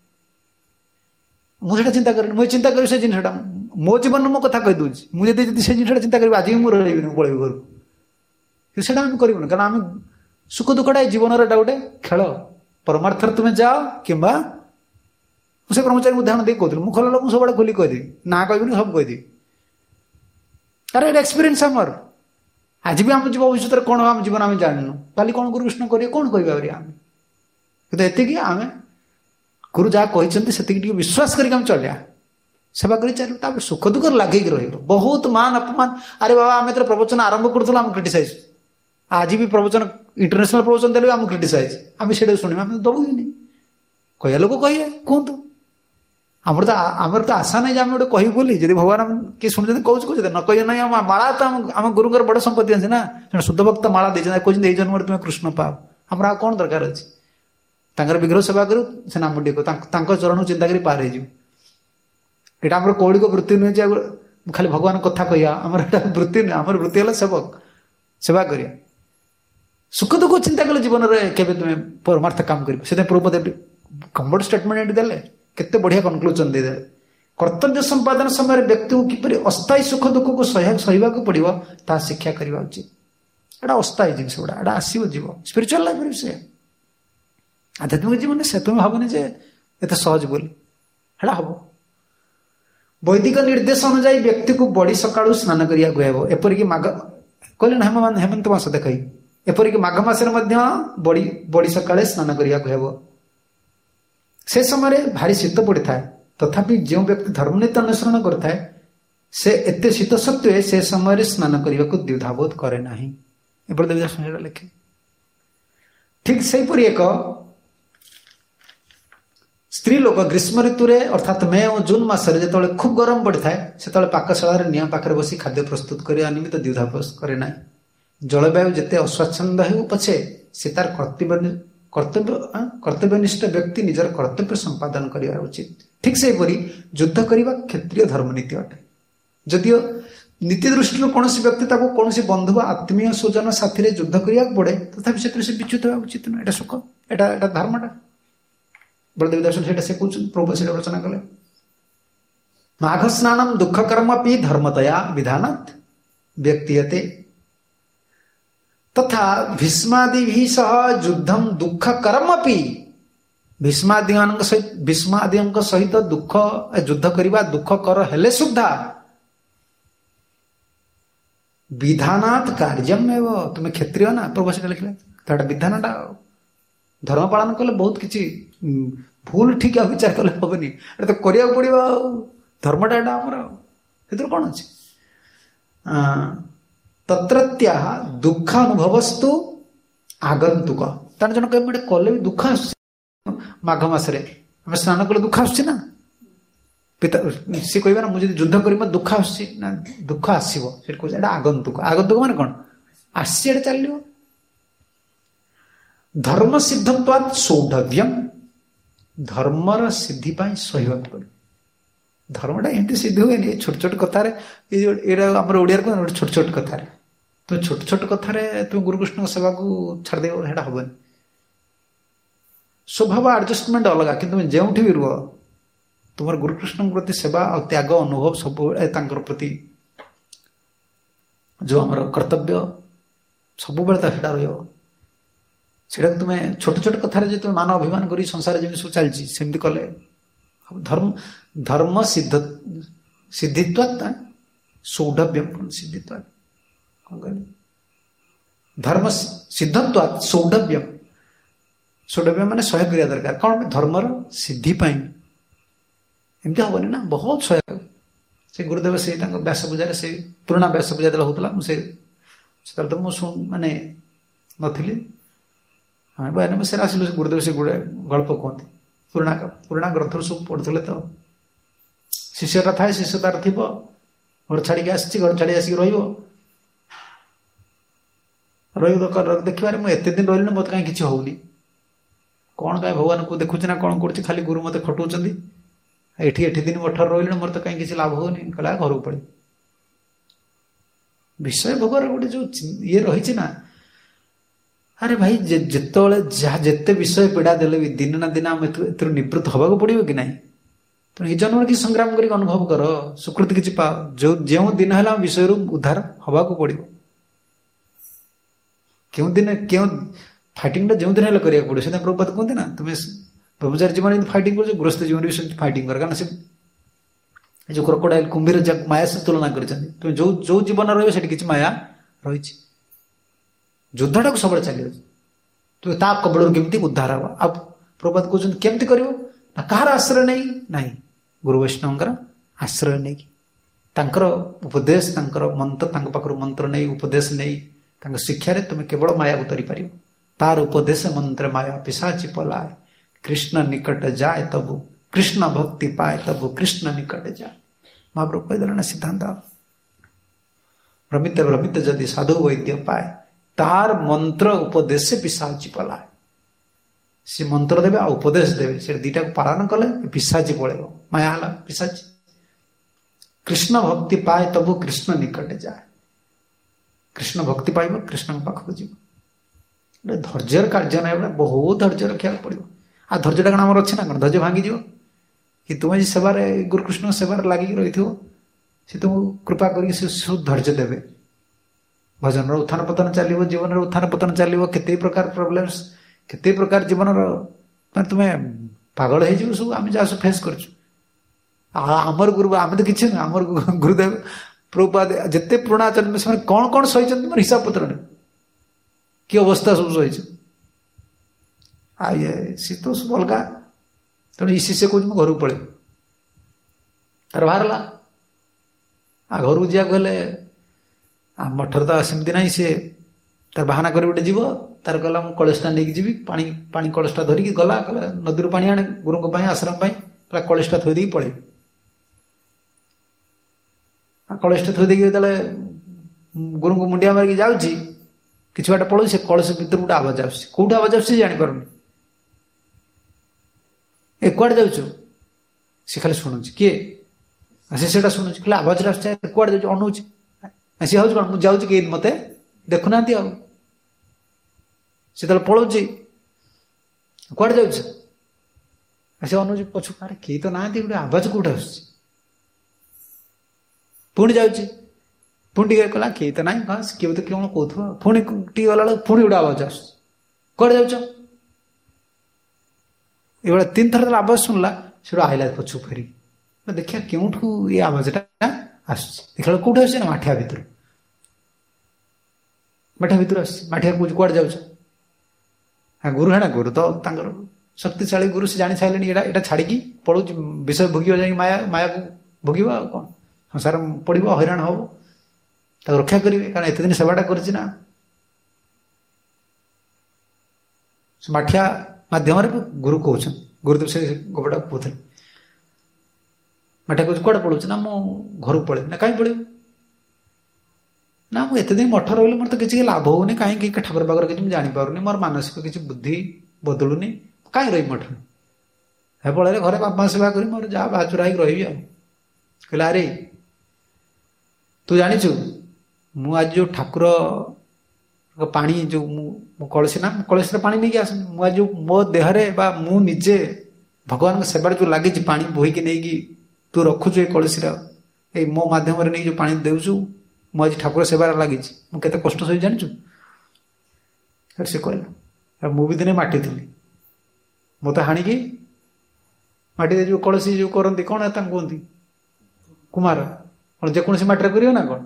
S1: मुझे चिंता कर मुझे चिंता करी से जिनटा मो जीवन मो कथा कही दूसरी मुझे से जिनटा चिंता करी आज भी मुझे रही पलि घर को से करूँ कारण आम सुख दुखटा जीवन गोटे खेल परमार्थ तुम्हें जाओ कि मुझे ब्रह्मचारी उदाहरण दे कहूँ मुझे लोग सब खोली कहदेवी ना कहबी सब कहदेवी तार ये एक्सपीरियंस आमर आज भी आम भविष्य कौन आम जीवन आम जानू कल कौन गुरु कृष्ण करेंगे कौन कह आम कि आम गुरु जहाँ कहते से विश्वास करके चलिया सेवा कर चलो सुख दुख लगे बहुत मान अपमान अरे बाबा आम तो प्रवचन आरंभ करूँ आम क्रिटिसाइज आज भी प्रवचन इंटरनेशनल प्रवचन देले आम क्रिटिसाइज आम से शुणा आम दबू ही नहीं कह लोक कहे कहतु आमर तो आमर तो आशा नहीं आम गोटे कह बोली जब भगवान किए शुणुते कौन कहते न कहे ना माला तो आम गुरुंर बड़ संपत्ति अच्छे ना शुद्ध भक्त माला दे कहते ये जन्म तुम्हें कृष्ण पाओ आमर आ कौन दरकार अच्छे तांकर विग्रह सेवा करूँ से नाम टेक चरण चिंता कर पार हो यहाँ आम कौड़िक वृत्ति नुहे खाली भगवान कथा कह आमर वृत्ति नुहे आमर वृत्ति है सेवक सेवा करिया सुख दुख चिंता कले जीवन में केवे तुम्हें परमार्थ काम कर से प्रभुपद कम्बर्ट स्टेटमेंट देले केते बढ़िया कनक्लूजन दे कर्तव्य संपादन समय व्यक्ति को किपरि अस्थायी सुख दुख को सहवा पड़ो ता शिक्षा करवा उचित एटा अस्थायी जिन गुड़ा एटा आसो जीव स्पिरिचुअल लाइफ से आध्यात्मिक जीवन से तुम भावनी जे एत सहज बोली एटा हम वैदिक निर्देश अनुजाई व्यक्ति को बड़ी सकाळु स्नान करिया कहब एपरिक माघ कहले हेमंत हेमंत मास देखई एपरिक माघ मास बड़ी बड़ी सकाळे स्नान करिया कहब से समय भारी शीत पड़ी था तथापि जो व्यक्ति धर्मनीति अनुसरण करता है से एते शीत सत्वे से समय स्नान करने को द्विधाबोध करे नाही देवदास लिखे ठीक से एक स्त्री लोक ग्रीष्म ऋतु में अर्थात मे और जून मसरे जो खूब गरम पड़ी थाए से पाकशाला निआं पाखे बसी खाद्य प्रस्तुत करने निमित्त द्विधापोष करे ना। जलवायु जिते अस्वाच्छंद हो पछे से तार कर्तव्य कर्तव्य कर्तव्यनिष्ठ व्यक्ति निजर कर्तव्य संपादन करवा उचित। ठीक से परी युद्ध करने क्षेत्रीय धर्मनीति अटे। जदियो नीति दृष्टि कौन व्यक्ति कौन बंधु आत्मीय स्वजन साथी युद्ध करने पड़े तथापि से विच्युत होगा उचित नुह। एटा सुख एटा एटा धर्मटा बलदेव दास से प्रभु से रचना कले। माघ स्नानम दुख कर्म पी धर्मतया विधानात् व्यक्तियते तथा भीष्मादि सह युद्धम दुख कर्मपि भीष्मादि सहित भीष्मादि सहित दुख युद्ध करवा दुख कर हेले सुद्धा विधानात् कार्यम एवं तुम्हें क्षत्रिय ना प्रभु से लिखले विधानटा धर्म पालन कले बहुत किसी भूल ठीक विचार कले हेनी तो करिया पड़ो धर्मटा एटा आमर कौन अच्छे तत्रत्या दुख अनुभवस्तु आगंतुक तार जन कहे कले भी दुख आस माघ मसरे आम स्नान कले दुख आस पिता सी कह ना मुझे युद्ध कर दुख आस दुख आसो कह आगंतुक आगंतुक मान कौन आसी चलो धर्म सिद्धत्वात् सौढव्यम धर्मर सिद्धि सहयोग पड़े। धर्मटा एमती सिद्ध हुए छोट छोट कथार आम ओडिया कह छोट छोट कथार तुम छोट छोट कथार तुम गुरुकृष्ण सेवा को छाड़दे हेनी स्वभाव आडजस्टमेंट अलग कि तुम जो भी रुह तुम गुरुकृष्ण प्रति सेवा और त्याग अनुभव सब प्रति जो आम कर्तव्य सब से तुम्हें छोट छोट कथार जो तुम मान अभिमान कर संसार जमी सब चलती सेमती कले धर्म धर्म सिद्ध सिद्धित्वात् सौढव्यम सिद्धित्वात् कौन कहले धर्म सिद्धत्वात् सौढव्यम सौढव्यम माने सहयोग करिया दरकार कौन धर्मर सिद्धि पाई एमती हेनी ना बहुत सहयोग से गुरुदेव से व्यास पूजा से पुराना व्यास पूजा जेला होता से तो मुझे माने नी हाँ बयान से आसिलु गुरुदेव से गुड़े गल्प कहते पुराणा पुराणा ग्रंथ सब पढ़ुले तो शिष्यटा थाए शिष्य तार थी घर छाड़ी आसी घर छाड़ी आसिक रही देखिए मुझे एत दिन रही मत कहीं किसी होनी कौन कहीं भगवान को देखुच ना कौन कर खाली गुरु मत खटाऊँ एटी एटी दिन अठार रही मोर तो कहीं किसी लाभ होनी कहला घर को पड़े विषय भोगर गोटे जो ये रही ना अरे भाई जिते जहाँ जिते विषय पीड़ा देले भी दिन ना दिन आम ए निवृत्त हवा पड़ो कि ना तो निज जन्म कि संग्राम कर अनुभव कर स्वीकृति किसी पा जो जो दिन है विषय उद्धार हवा पड़ो क्यों दिन क्यों फाइटिंग जो दिन है करा पड़ो से प्रभुपाद कहते ना तुम्हें ब्रह्मचारी जीवन फाइटिंग कर गृहस्थ जीवन भी फाइटिंग कर कारण से जो क्रोकोडाइल कुंभीर माया से तुलना कर तुम जो जो जीवन रही किसी माया रही युद्धटा को सब चलिए तो ता कबल केमती उद्धार हम आप प्रभुपाद कहते केमती कर कहार आश्रय नहीं ना गुरु वैष्णव आश्रय नहीं उपदेश मंत्र पाखर मंत्र नहीं उपदेश नहीं शिक्षा तुम्हें केवल माया को तरी पार तार उपदेश मंत्र माया पिशाची पलाए कृष्ण निकट जाए तबु कृष्ण भक्ति पाए तबु कृष्ण निकट जाए महाप्रभु कहदेला ना सिद्धांत भ्रमित भ्रमित जदि साधु वैद्य पाए तार मंत्र उपदेश से पिशाची पलाए सी मंत्र देवे आ उपदेश देवे से दीटा को पालन कले पिशाची पड़ेगा माया हला पिशाची कृष्ण भक्ति पाए तबु कृष्ण निकट जाए कृष्ण भक्ति पाइब कृष्ण पाखक जीव धैर्यर कार्य ना बहुत धैर्य रखा पड़ो आ धैर्यटा कौन आम अच्छे ना कौन धैर्य भांगी कि तुम्हें सेवार गुरुकृष्ण सेवार लगिक रही सी तुमको कृपा कर धैर्य देवे भजन उत्थान पतन चलो जीवन उत्थान पतन चलो केते प्रकार प्रोब्लेम्स केते प्रकार जीवन मैं तुम्हें पागल हो सब आम जहाँ सब फेस करमर गुरु आम तो किसी ना आमर गुरुदेव प्रभुपाद जिते पुराणा आचार्य से कौन कौन सही मोर हिसाब पत्र नहीं कि अवस्था सब सही आ ये सी तो सब अलग तेणु शिष्य कह घर को पड़े तार बाहर आ घर को जाक आ मठर तो सेमती ना सी ତାର ବାହାନା କରି ଗୋଟେ ଯିବ, ତାର ଗଲା ମୁଁ କଳସଟା ନେଇକି ଯିବି, ପାଣି ପାଣି କଳସଟା ଧରିକି ଗଲା, କହିଲା ନଦୀରୁ ପାଣି ଆଣେ ଗୁରୁଙ୍କ ପାଇଁ ଆଶ୍ରମ ପାଇଁ, ପୁରା କଳସଟା ଥୋଇ ଦେଇକି ପଳେଇବି। କଳସଟା ଥୋଇ ଦେଇକି ଯେତେବେଳେ ଗୁରୁଙ୍କୁ ମୁଣ୍ଡିଆ ମାରିକି ଯାଉଛି, କିଛି ବାଟ ପଳଉଛି, ସେ କଳସ ଭିତରୁ ଗୋଟେ ଆବାଜ ଆସୁଛି। କୋଉଠି ଆବାଜ ଆସୁଛି ଜାଣିପାରୁନି। ଏ କୁଆଡେ ଯାଉଛୁ? ସେ ଖାଲି ଶୁଣୁଛି। କିଏ? ସେ ସେଟା ଶୁଣୁଛି, ଖାଲି ଆବାଜଟା ଆସୁଛି, କୁଆଡେ ଯାଉଛି ଅନଉଛି। ସିଏ ହଉଛି କଣ, ମୁଁ ଯାଉଛି କେହି ମତେ ଦେଖୁନାହାନ୍ତି ଆଉ। ସେତେବେଳେ ପଳଉଛି, କୁଆଡେ ଯାଉଛି? ସେ ଅନଉଛି ପଛକୁ, ଆରେ କେହି ତ ନାହାନ୍ତି, ଗୋଟେ ଆବାଜ କୋଉଠି ଆସୁଛି। ପୁଣି ଯାଉଛି, ପୁଣି ଟିକେ କଲା, କେହି ତ ନାହିଁ, କିଏ ବୋଧେ କଣ କହୁଥିବ। ପୁଣି ଟିକେ ଗଲା ବେଳକୁ ପୁଣି ଗୋଟେ ଆବାଜ ଆସୁଛି, କୁଆଡେ ଯାଉଛ? ଏଇଭଳିଆ ତିନି ଥର ଯେତେବେଳେ ଆବାଜ ଶୁଣିଲା, ସେଠୁ ଆଇଲା ପଛକୁ ଫେରି, ଦେଖିବା କେଉଁଠୁ ଏ ଆବାଜଟା ଆସୁଛି। ଦେଖିଲା ବେଳକୁ କୋଉଠି ଆସୁଛି ନା ମାଠିଆ ଭିତରୁ। ମାଠିଆ ଭିତରୁ ଆସୁଛି। ମାଠିଆ କହୁଛି, କୁଆଡେ ଯାଉଛ? ହଁ ଗୁରୁ ହେଣା, ଗୁରୁ ତ ତାଙ୍କର ଶକ୍ତିଶାଳୀ ଗୁରୁ, ସେ ଜାଣି ସାରିଲେଣି ଏଇଟା ଏଇଟା ଛାଡ଼ିକି ପଳଉଛି, ବିଷୟ ଭୋଗିବ, ଯାଇକି ମାୟା ମାୟାକୁ ଭୋଗିବ ଆଉ କଣ, ସଂସାର ପଡ଼ିବ, ହଇରାଣ ହବ, ତାକୁ ରକ୍ଷା କରିବେ, କାରଣ ଏତେ ଦିନ ସେବାଟା କରିଛି ନା। ମାଠିଆ ମାଧ୍ୟମରେ ଗୁରୁ କହୁଛନ୍ତି, ଗୁରୁଦେବ ସେ ଗପଟା କହୁଥିଲେ। ମାଠିଆ କହୁଛି, କୁଆଡେ ପଳଉଛି? ନା ମୁଁ ଘରକୁ ପଳେଇବି। ନା କାହିଁ ପଳେଇବୁ? ନା ମୁଁ ଏତେ ଦିନ ମଠ ରହିଲି, ମୋର ତ କିଛି ଲାଭ ହଉନି, କାହିଁକି ଠାକୁର ପାଖରେ କିଛି ମୁଁ ଜାଣିପାରୁନି, ମୋର ମାନସିକ କିଛି ବୁଦ୍ଧି ବଦଳୁନି, କାହିଁ ରହିବି ମଠରେ? ହେ ପଳେଇଲେ ଘରେ ବାପା ସେବା କରି ମୋର ଯାହା ବାହାଚୁରା ହେଇକି ରହିବି ଆଉ। କହିଲା, ଆରେ ତୁ ଜାଣିଛୁ ମୁଁ ଆଜି ଯୋଉ ଠାକୁର ପାଣି ଯୋଉ ମୁଁ କଳସୀ ନା କଳସୀରେ ପାଣି ନେଇକି ଆସୁନି, ମୁଁ ଆଜି ଯୋଉ ମୋ ଦେହରେ ବା ମୁଁ ନିଜେ ଭଗବାନଙ୍କ ସେବାରେ ଯୋଉ ଲାଗିଛି, ପାଣି ବୋହିକି ନେଇକି ତୁ ରଖୁଛୁ ଏ କଳସୀର, ଏଇ ମୋ ମାଧ୍ୟମରେ ନେଇ ଯୋଉ ପାଣି ଦେଉଛୁ, ମୁଁ ଆଜି ଠାକୁର ସେବାରେ ଲାଗିଛି, ମୁଁ କେତେ କଷ୍ଟ ସହି ଜାଣିଛୁ? ସେ କହିଲା, ମୁଁ ବି ଦିନେ ମାଟି ଥିଲି, ମୋତେ ହାଣିକି ମାଟିରେ ଯୋଉ କଳସୀ ଯୋଉ କରନ୍ତି, କଣ ତାଙ୍କୁ କୁହନ୍ତି? କୁମାର। କଣ ଯେକୌଣସି ମାଟିରେ କରିବ ନା କଣ?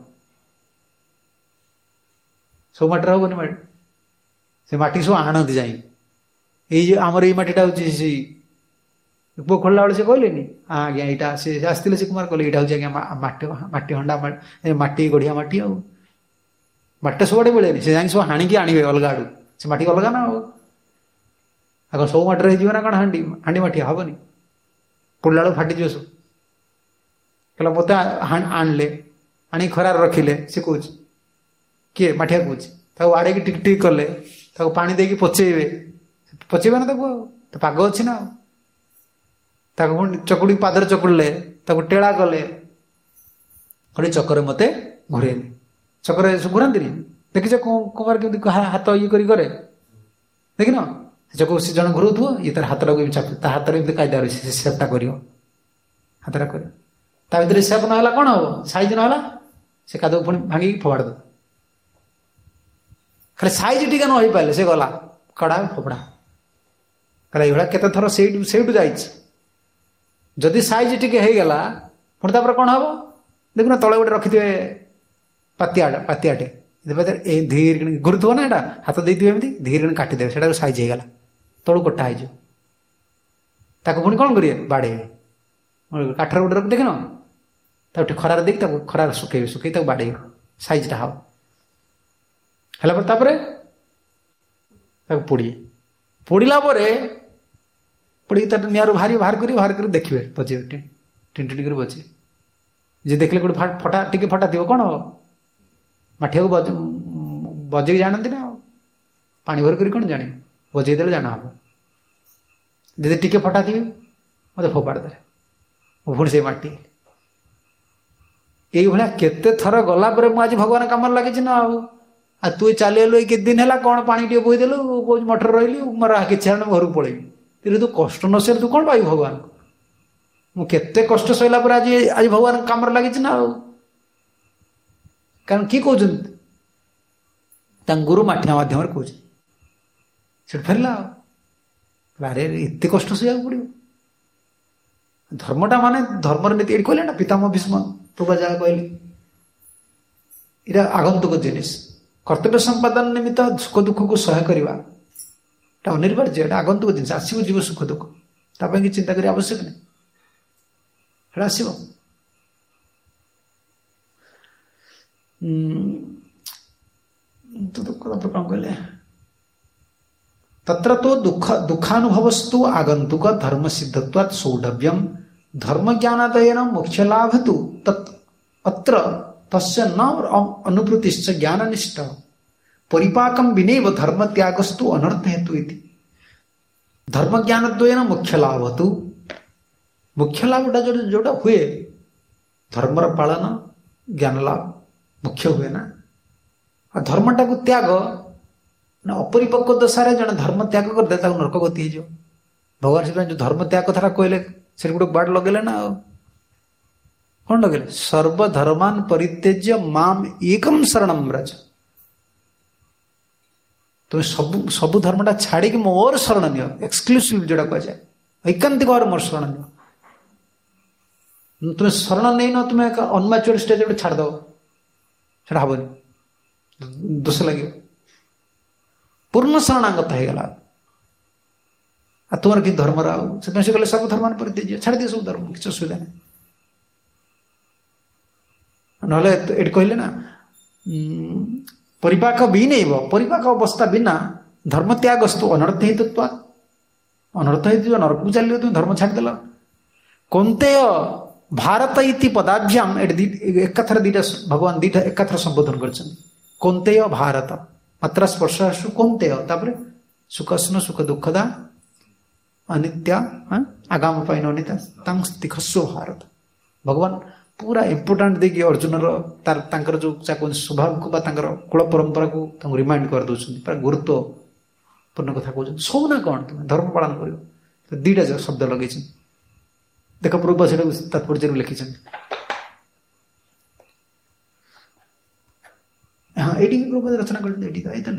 S1: ସବୁ ମାଟିରେ ହବନି ମାଟି, ସେ ମାଟି ସବୁ ଆଣନ୍ତି ଯାଇ। ଏଇ ଯୋଉ ଆମର ଏଇ ମାଟିଟା ହଉଛି, ସେଇ ପୁଅ ଖୋଳିଲା ବେଳେ ସେ କହିଲେନି, ଆଜ୍ଞା ଏଇଟା ସେ ଆସିଥିଲେ, ସେ କୁମାର କହିଲେ ଏଇଟା ହଉଛି ଆଜ୍ଞା ମାଟି ମାଟି ହଣ୍ଡା ମାଟି ଗଢିଆ ମାଟି, ଆଉ ମାଟିଟା ସବୁଆଡେ ମିଳେନି, ସେ ଯାଇକି ସବୁ ହାଣିକି ଆଣିବେ ଅଲଗା ଆଡୁ, ସେ ମାଟି ଅଲଗା ନା ଆଉ। ଆଉ ସବୁ ମାଟିରେ ହେଇଯିବ ନା କଣ ହାଣ୍ଡି ହାଣ୍ଡି ମାଠିଆ? ହବନି, ପୋଡିଲା ବେଳକୁ ଫାଟିଯିବ ସବୁ। କହିଲା ମୋତେ ଆଣିଲେ, ଆଣିକି ଖରାରେ ରଖିଲେ, ସେ କହୁଛି, କିଏ? ମାଠିଆ କହୁଛି। ତାକୁ ଆଡେଇକି ଟିକ ଟିକ କଲେ, ତାକୁ ପାଣି ଦେଇକି ପଚେଇବେ, ପଚେଇବେ ନା ତାକୁ, ଆଉ ତ ପାଗ ଅଛି ନା ଆଉ। ତାକୁ ପୁଣି ଚକୁଡି ପାଦରେ ଚକୁଡିଲେ, ତାକୁ ଟେଳା କଲେ, ଗୋଟେ ଚକରେ ମତେ ଘୁରେଇଲେ। ଚକରେ ଘୁରାନ୍ତିନି? ଦେଖିଛ କୁମାର କେମିତି ହାତ ଇଏ କରି କରେ, ଦେଖିନ? ସେ ଚକ ସେ ଜଣେ ଘୁରଉଥିବ, ଇଏ ତାର ହାତଟାକୁ ତା ହାତରେ ଏମିତି କାଇଦା ରହିଛି, ସେ ସେପ୍ଟା କରିବ, ହାତଟା କରିବ। ତା ଭିତରେ ସେପ୍ ନହେଲା କଣ ହବ? ସାଇଜ ନହେଲା ସେ କାଦକୁ ପୁଣି ଭାଙ୍ଗିକି ଫୋପାଡ଼ି ଦବ। ଖାଲି ସାଇଜ ଟିକେ ନ ହେଇପାରିଲେ ସେ ଗଲା କଡା ଫୋପଡା। କହିଲା ଏଇଭଳିଆ କେତେ ଥର ସେଇଠୁ ସେଇଠୁ ଯାଇଛି। ଯଦି ସାଇଜ ଟିକେ ହେଇଗଲା ପୁଣି ତାପରେ କଣ ହବ? ଦେଖୁନ ତଳେ ଗୋଟେ ରଖିଥିବେ ପାତିଆ ପାତିଆଟେ, ଏ ଧୀରେ ଘୁରୁଥିବ ନା, ଏଇଟା ହାତ ଦେଇଥିବେ ଏମିତି ଧୀରେ କାଟିଦେବେ, ସେଟା ସାଇଜ ହେଇଗଲା, ତଳୁ କଟା ହେଇଯିବ। ତାକୁ ପୁଣି କଣ କରିବେ? ବାଡେଇବେ। କାଠର ଗୋଟେ ରଖି ଦେଖିନ, ତାକୁ ଟିକେ ଖରାରେ ଦେଇକି ତାକୁ ଖରାରେ ଶୁଖେଇବେ, ଶୁଖେଇ ତାକୁ ବାଡେଇବେ, ସାଇଜଟା ହବ। ହେଲା ପରେ ତାପରେ ତାକୁ ପୋଡିବେ, ପୋଡିଲା ପରେ ପୋଡିକି ତାକୁ ନିଆଁରୁ ବାହାରି ବାହାର କରି ବାହାର କରି ଦେଖିବେ, ବଜେଇବେ, ଟିଣି ଟିଣି କରି ବଜେଇବେ। ଯେ ଦେଖିଲେ ଗୋଟେ ଫଟା ଟିକେ ଫଟା ଥିବ କଣ ହବ? ମାଠିଆକୁ ବଜେଇକି ଜାଣନ୍ତି ନା, ଆଉ ପାଣି ଭରି କରି କଣ ଜାଣିବେ? ବଜେଇ ଦେଲେ ଜାଣା ହବ। ଯଦି ଟିକେ ଫଟା ଥିବେ ମତେ ଫୋପାଡ଼ି ଦେଲେ, ମୁଁ ପୁଣି ସେଇ ମାଟି। ଏଇଭଳିଆ କେତେ ଥର ଗଲା ପରେ ମୁଁ ଆଜି ଭଗବାନ କାମରେ ଲାଗିଛି ନା ଆଉ। ଆଉ ତୁ ଚାଲିଗଲୁ ଏଇ କେତେ ଦିନ ହେଲା, କଣ ପାଣି ଟିକେ ବୋହିଦେଲୁ, କହୁଛୁ ମଠରେ ରହିଲି, ମୋର କିଛି ଆଣ ଘରକୁ ପଳେଇବି। ତେବେ ତୁ କଷ୍ଟ ନ ସହିଲେ ତୁ କଣ ପାଇବୁ ଭଗବାନ? ମୁଁ କେତେ କଷ୍ଟ ସହିଲା ପରେ ଆଜି ଆଜି ଭଗବାନ କାମରେ ଲାଗିଛି ନା ଆଉ। କାରଣ କିଏ କହୁଛନ୍ତି? ତାଙ୍କ ଗୁରୁ ମାଠିଆ ମାଧ୍ୟମରେ କହୁଛନ୍ତି। ସେଠି ଫେରିଲା ଆଉ, ଆରେ ଏତେ କଷ୍ଟ ସହିବାକୁ ପଡିବ। ଧର୍ମଟା ମାନେ ଧର୍ମର ନୀତି, ଏଠି କହିଲେ ନା ପିତାମହ ଭୀଷ୍ମ ପ୍ରଭା ଯାହା କହିଲେ, ଏଇଟା ଆଗନ୍ତୁକ ଜିନିଷ। କର୍ତ୍ତବ୍ୟ ସମ୍ପାଦନ ନିମିତ୍ତ ସୁଖ ଦୁଃଖକୁ ସହାୟ କରିବା ଏଟା ଅନିବାର୍ଯ୍ୟ, ଏଟା ଆଗନ୍ତୁକ ଜିନିଷ, ଆସିବ ଯିବ ସୁଖ ଦୁଃଖ, ତା ପାଇଁ କିଛି ଚିନ୍ତା କରିବା ଆବଶ୍ୟକ ନାହିଁ, ସେଟା ଆସିବ। तो दुख तापर कौन कहले तत्र तो दुख दुखानुभवस्तु आगंतुक धर्म सिद्धत्वात् सौढव्यम धर्म ज्ञानादयन मोक्ष लाभ तु तत् अत्र तस्य न अनुभूतिश्च ज्ञाननिष्ठ परिपाकम विनैव धर्म त्यागस्तु अनर्थ हेतु इति धर्म ज्ञानद्वयन मोक्ष लाभ तु मुख्य लाभटा जो जोटा हुए धर्मर पालन ज्ञान लाभ मुख्य हुए ना धर्मटा को त्याग ना अपरिपक्व दशारे जन धर्म त्याग कर दे नरक गति हो भगवान से जो धर्म त्याग कथा कहले से गोटे बाड़ लगे ना कौन लगे सर्वधर्मान परित्यज्य माम एकम शरणम व्रज तुम सब सब धर्मटा छाड़ी मोर शरण नियो एक्सक्लूसिव जोड़ा कह जाए ऐकांतिक भाव मोर शरण नियो तुम्हें शरण नहीं न तुम्हें अनमैच्योर स्टेज गोटे छाड़ दो सेटा हेनी दोष लगे पूर्ण शरणागत होगा आ तुम कि धर्म से कहले सब धर्म परित्यज्य छाड़ दिए सब धर्म किसी असुविधा नहीं नहले ये कहले ना परिपाक भी नहीं परिपाक अवस्था बिना धर्म त्यागस्तु अनर्थ हेतु अनर्थ हेतु नरक को चल तुम धर्म छाड़देल कौंतेय भारत इति पदाभ्याम एक कथर दीटा भगवान दीटा एक कथर संबोधन कर कौंतेय भारत मात्रा स्पर्श कौंतेय तापर सुखस्न सुख दुखदा अनित्या आगाम पाइन अनित्या तिखस्व भारत भगवान पूरा इम्पोर्टाट देखिए अर्जुन तार जो स्वभाव को कुल परंपरा को रिमाइंड कर दौरान पूरा गुरुत्वपूर्ण कथा कहते सब ना कौन तुम धर्म पालन कर दीटा शब्द लगे देख पूर्व से तात्पर्य लिखी हाँ ये रचना कर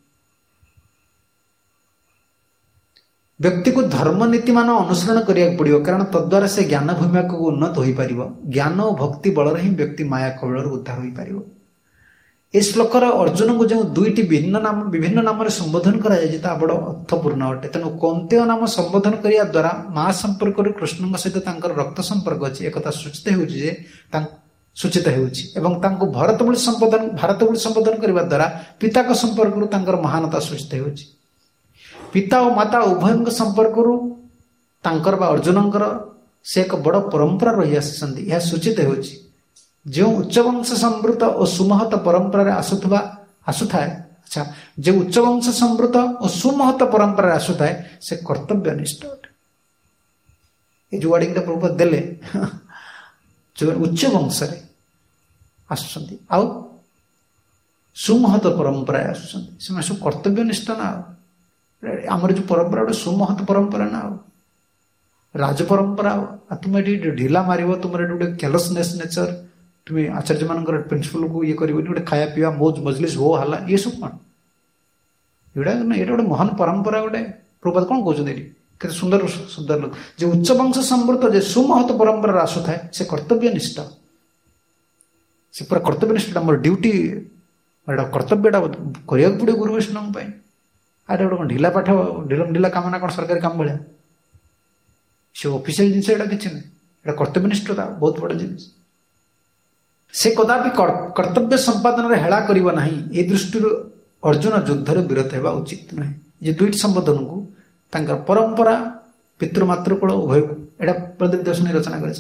S1: व्यक्ति को धर्म नीति मान अनुसरण करिया पड़ियो कारण तद्वारा से ज्ञान भूमिका को उन्नत हो पारिबो ज्ञान और भक्ति बल ही व्यक्ति माया कबल उद्धार हो पारिबो इस श्लोकर अर्जुन को जो दुईटी भिन्न नाम विभिन्न नाम संबोधन करा बड़ अर्थपूर्ण अटे तेणु कौंतेय नाम संबोधन करिया द्वारा माँ संपर्क कृष्ण सहित रक्त संपर्क अच्छी एक सूचित हो सूचित हो भरत बोली संबोधन भारत बोली संबोधन करने द्वारा पिता का संपर्क महानता सूचित हो पिता और माता उभय संपर्क अर्जुनकर से एक बड़ परंपरा रही आसी यह सूचित हो जो उच्चवंश संवृत और सुमहत परंपरा आसुवा आसुए अच्छा जो उच्चवंश संवृत और सुमहत परंपरा आसुए से कर्तव्यनिष्ठ अटे ये जो वार्डिंग प्रभु देले जो उच्च वंश आसुंच आउ सुमहत परंपरा आसुंच से सब कर्तव्यनिष्ठ ना आमर जो परंपरा गोटे सुमहत परंपरा ना राज परंपरा तुम ये ढिला मार तुम गोटे केयरलेसनेस नेचर तुम्हें आचार्य मान प्रिंसिपल को ये कर गोटे खाया पीवा मौज मजलिस हो हला ये सब कौन ये गोटे महान परंपरा गोटे प्रभुपाद कौन कहते केते सुंदर सुंदर लोग जो उच्च वंश संवृत जो सुमहत परंपरा आसुए से कर्तव्यनिष्ठ से पूरा कर्तव्यनिष्ठ मोर ड्यूटी कर्तव्यटा करने पड़े गुरु वैष्णव अरे गोटे ढिला पाठ ढिला ढिला कम ना कौन सरकारी काम भाया से ऑफिशियल जिनस यहाँ किसी ना कर्तव्यनिष्ठता बहुत बड़ा जिनिस से कदापि कर्तव्य संपादन में हेला करिबा नहीं ए दृष्टि अर्जुन युद्धर विरत होगा उचित नुहे ये दुईट संबोधन को तांकर परंपरा पितृमातृकुल उभय को एटा प्रदीप दर्शन रचना कर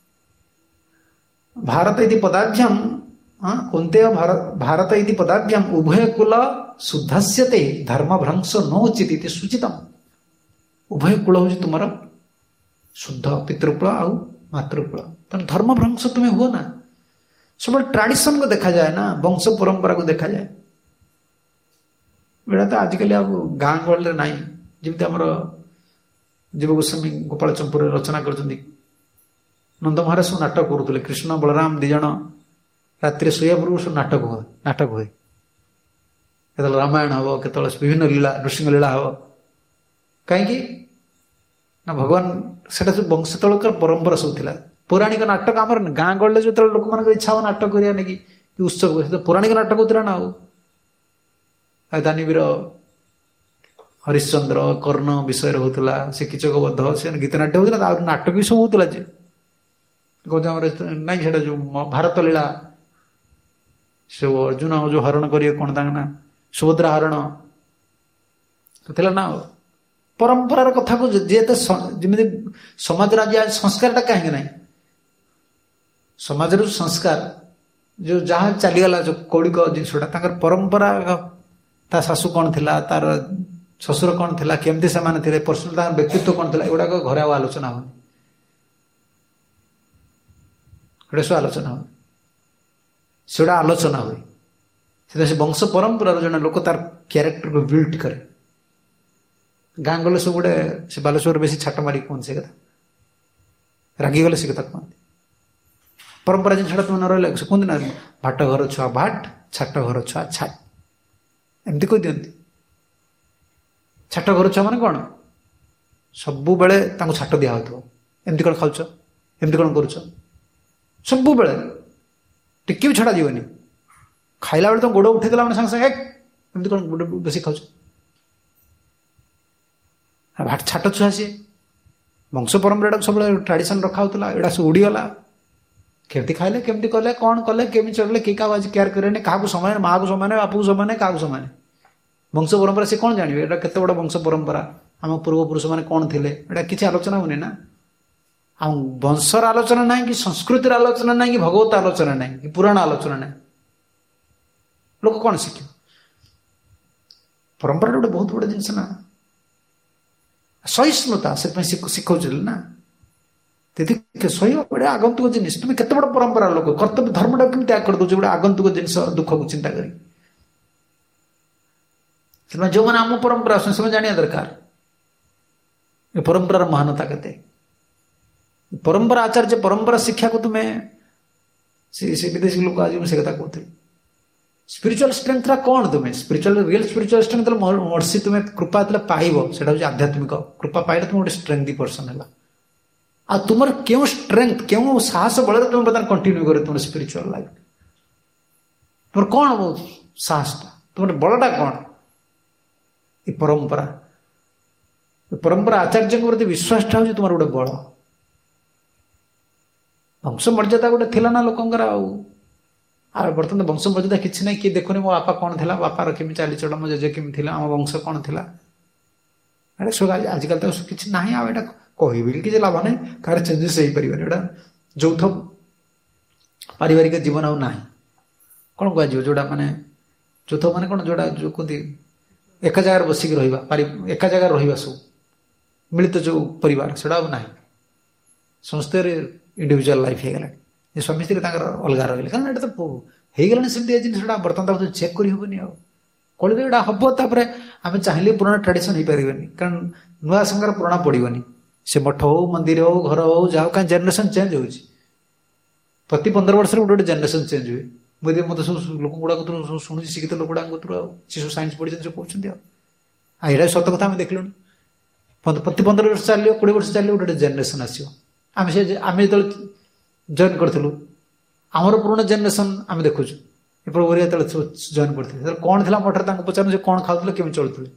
S1: भारत इति पदाभ्याम कौंतेय भारत भारत इति पदाभ्याम उभय कुल शुद्धस्यते धर्म भ्रंश न उचित इति सूचितम उभय कुल हूँ तुम शुद्ध पितृकुल आउ मातृकुल तेना धर्म भ्रंश तुम्हें हुआ ना सब ट्रेडिशन को देखा जाए ना वंश परंपरा को देखा जाए बेटा तो आजिकल गाँ गहल ना जमी आमर जीव गोस्वामी गोपाल चंपुर रचना कर नंद महाराज सब नाटक करुले कृष्ण बलराम दिज राति शोया पूर्व सब नाटक हुए नाटक हुए के रामायण हम के विभिन्न लीला नृसिंह लीला हम कहीं ना भगवान से वंश तलकर परंपरा सब था पौराणिक नाटक आमर गाँ गहल जो लोक मान इच्छा हो नाटक करा कि उत्सव पौराणिक नाटक होता ना आ दानवीर हरिश्चंद्र कर्ण विषय होता से किचकबद्ध से गीतनाट्य होता नाटक भी सब होता जे नहीं जो भारत लीला से अर्जुन जो हरण करेंगे कौन ताना सुभद्रा हरण ना परंपरार कथा को जी जमी समाज आज संस्कार कहीं ना समाज संस्कार जो जहाँ चलीगला जो कौड़िक जिनसा परंपरा ता सासू कौन थिला तार ससुर कौन थिला केमती से माने थिले पर्सनल व्यक्तित्व कौन थिला एगुड़ा घरे आ आलोचना हो सब आलोचना हो सेटा आलोचना हुए से वंश परंपरा जन लोक तार क्यारेक्टर को बिल्ड करे गाँ गले सब गोटे से बालेश्वर बेसी छाट मारी कौन से कथा रागिगले से कथा कहते परंपरा जिन तुम न रहा कहते ना भाट घर छुआ भाट छाट घर छुआ छाट एमती कह दिखती छाट घर छुआ मैंने कौन सबु बेले छाट दिया हो एमती कौन खाऊच एमती कौन करुच सबु बेले टिके भी छड़ा जीवनी खाइला बेले तो गोड़ उठेदेला मैंने सांगे सांगे एमती कौन गोड़ बेसी खाऊच भाट छाट छुआ सी वंश परंपरा सब ट्राडिशन रखा होता एटा सब उड़ीगला केमती खाइले केमती कले कौन कले केमी चलले कि क्या केयर करेनि क्या समय माँ को समान बापू को समान क्या समान वंश परंपरा से कौन जानवे एटा केते बड़ वंश परंपरा आम पूर्वपुरुष मैंने कौन थे एटा किसी आलोचना होनी ना आ वंशर आलोचना ना कि संस्कृतिर आलोचना ना कि भगवत आलोचना ना कि पुराण आलोचना ना लोक कौन शिख परंपरा गोटे बहुत बड़ा जिनस ना सहिष्णुता से शिखौ ना सही बड़े आगंतुक जिनिस तुम केते बड़ परंपरा लोक कर्तव्य धर्मटा केमती त्याग कर दो गोटे आगंतुक जिनिस दुख को चिंता करी जो मैंने आम परंपरा से जाना दरकार परंपरार महानता केते परंपरा आचार्य परंपरा शिक्षा को तुम्हें से विदेशी लोक आज से कथा कहते स्पिरिचुअल स्ट्रेंथ कौन तुम्हें spiritual real spiritual strength mercy तुम्हें कृपा पाइब से आध्यात्मिक कृपा पाइले तुम गोटे स्ट्रेंथी पर्सन है आ तुम क्यों स्ट्रेंथ क्यों साहस बल तुम बता कंटिन्यू करे तुम स्पिरिचुअल लाइफ तुम कौन हम साहसटा तुम बलटा कौन ये परंपरा परंपरा आचार्य प्रति विश्वासटा हूँ तुम गोटे बल वंश मर्यादा गोटे थिला ना लोकंकर आ बर्तमान वंश मर्यादा किसी ना किए देखुनी मो बापा कौन था बापार केमी चालीचल मो जेजे केमी थिला आम वंश कौन था अरे सब आजिकल तो किसी ना आटा कह कि लाभ ना कार चेंजेस हो पार एटा यौथ पारिवारिक जीवन आउ ना कौन कह जोड़ा माने यौथ माने कौन जोड़ा जो कहते एक जगार बसिक रहा एक जगार रहा सब मिलित जो परिवार से ना समस्ते इंडिविजुअल लाइफ हो गला स्वामी स्त्री अलग रही कारण ये तो हो गला सेमती जिनसा बर्तमान चेक करहबनी कल एटा हम तापर आम चाहिए पुराना ट्रेडिशन हो पारे कारण नुआ संगार पुराना पड़ोनी से मठ हो मंदिर हो घर हो जहाँ कहीं जेनेरेशन चेंज हो प्रति पंद्रह वर्ष गोटे गोटे जेनेरेशन चेंज हुए मुझे मत सब लोक गुड़ाक शुणु शिक्षित लोक गुड़ाक सी सब साइंस पढ़ी जो कहते यहाँ सत कथा आम देखलुँ प्रति पंद्रह वर्ष चलो कोड़े वर्ष चलो गोटे जेनेरेशन आसो आम से आम जो जॉइन करूँ आमर पुराना जेनेरेशन आम देखुचु प्रभु जो जॉइन करते कौन थी मठर पचार से कौन खाऊले केमी चलुले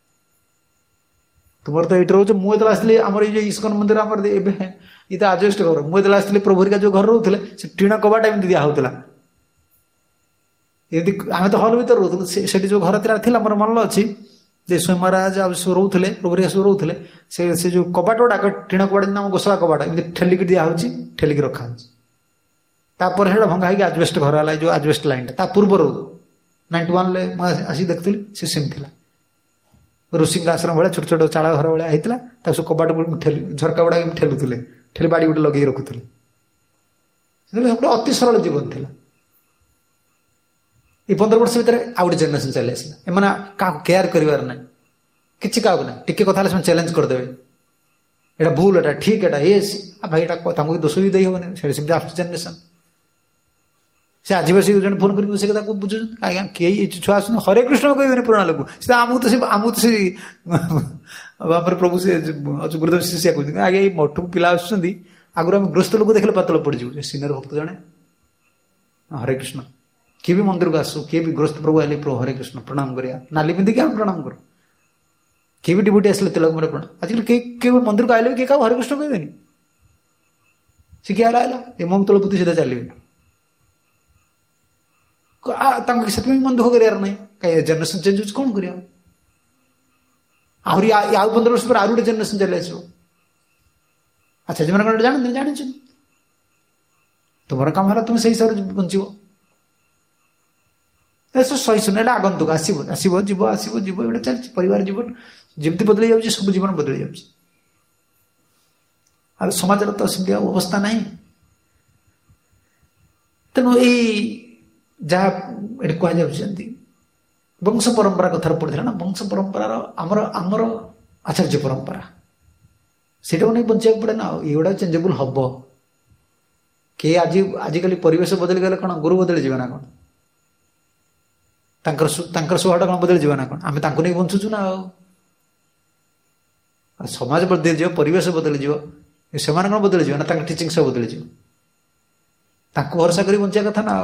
S1: तुम तो ये रोज मुझे आसली आम ये इस्कन मंदिर आम ये तो आजस्ट घर मुझे आसली प्रभु जो घर रोते से टीण कबाट एमती दिया होता आम तो हल भर रोलु से जो घर था मोर मन अच्छी जे स्वयं महाराज सब रोते प्रभु सब रोते से से जो कबाट गुड़ाक टीण कबाट आम गोसला कबाट एमती ठेलिक दिखाई ठेलिक रखा तापर है भंगा हो आजबेस्ट घर है जो आजबेस्ट लाइन पूर्वर नाइंटी वन आसी देखी सी सेम थी ऋषि आश्रम भाया छोट छोट चाल घर भाया होता सब कबाट झरका गुड़ा ठेलुले ठेली बाड़ी गोटे लगे रखुले गोटे अति सरल जीवन थी ये पंद्रह वर्ष भितर आ गए जेनेरेशन चली आसला एम क्या केयर करार ना कि क्या ना टिके कथा चैलेंज करदे एटा भूल एटा ठीक एटा ये भाई एटा दोष भी दे हेनी सेमती आस जेनेरेशन से आदिवासी जन फोन कर कथा बुझे आज्ञा किए छुआ आस हरे कृष्ण कहबे पुराना लोक से आमको तो आमको तो से बापर प्रभु से गुरुदेव शिष्य कहते आज्ञा ये मठ को पिला आसुँच आगुरी आम गृहस्थ लोक देखले पातल पड़ीजु सीनियर भक्त जड़े हरे कृष्ण किए भी मंदिर को आसू किए भी गृहस्थ प्रभु आए प्रभु हरे कृष्ण प्रणाम करिया नाली पिंधिक आम प्रणाम करूँ किए भी डिबुटी आसले तिलक मेरे प्रणाम आजकल किए मंदिर को आए किए क्या हरे कृष्ण कहबे सी किए आला ये मम तलपुति सीधा चलिए से मन दुख कर कहीं जेनेरेशन चेंज हो कौन कर आहरी आउ पंद्रह वर्ष पर आउ गोटे जेनेरेशन चली आसो अच्छा जो मैंने जानते जानी तुम कम है तुम से हिसाब से बंचो सहिष्णु एटा आगंतुक आसो आसो जीव आसो जीव एटा चलती परिवार जीवन जमी बदल जाऊँगी सब जीवन बदल जाऊँगी आ समाज तो सेमती अवस्था ना तेणु यही जहाँ ये कहते वंश परंपरा कथार पड़ता ना वंश परंपरार आमर आमर आचार्य परंपरा से बचा पड़े ना युवा चेंजेबल हम किए आज आजिकल परिवेश बदली गले कौन गुरु बदली जाए ना कौन स्वभाव कौन बदली जाए ना कौन आम नहीं बंचुचु ना समाज बदली जाए परिवेश बदली जाए से कौन बदली जाए ना टीचिंग सब बदली जाए भरोसा कर बचा कथा ना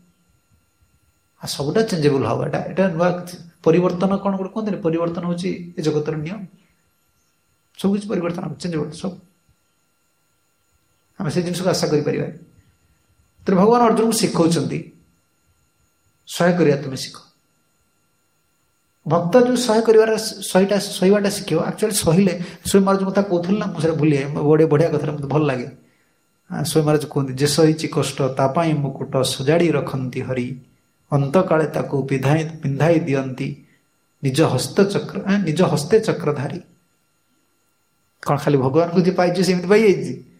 S1: सबुटा चेंजेबल हम एटा नुआ परिवर्तन कौन गोटे कहते परिवर्तन हूँ जगतर नियम सब किसी परिवर्तन चेंजेबल सब आम से जिन को आशा कर तो भगवान अर्जुन को शिखा सहाय कर तुम शिख भक्त जो सहाय कर सहीटा सहीवाटा शिख एक्चुअली सहिले स्वयं महाराज मुझे कहूँ ना मुझे भूली बड़े बढ़िया कथा मतलब भल लगे स्वयं महाराज कहते जे सही कष्ट तापाई मुकुट सजाड़ी रखती हरि अंत काले ताकू पिधाई पिंधाई दियंती निज हस्त चक्र निज हस्ते चक्रधारी कौन खाली भगवान को जी पाई सेमती पाई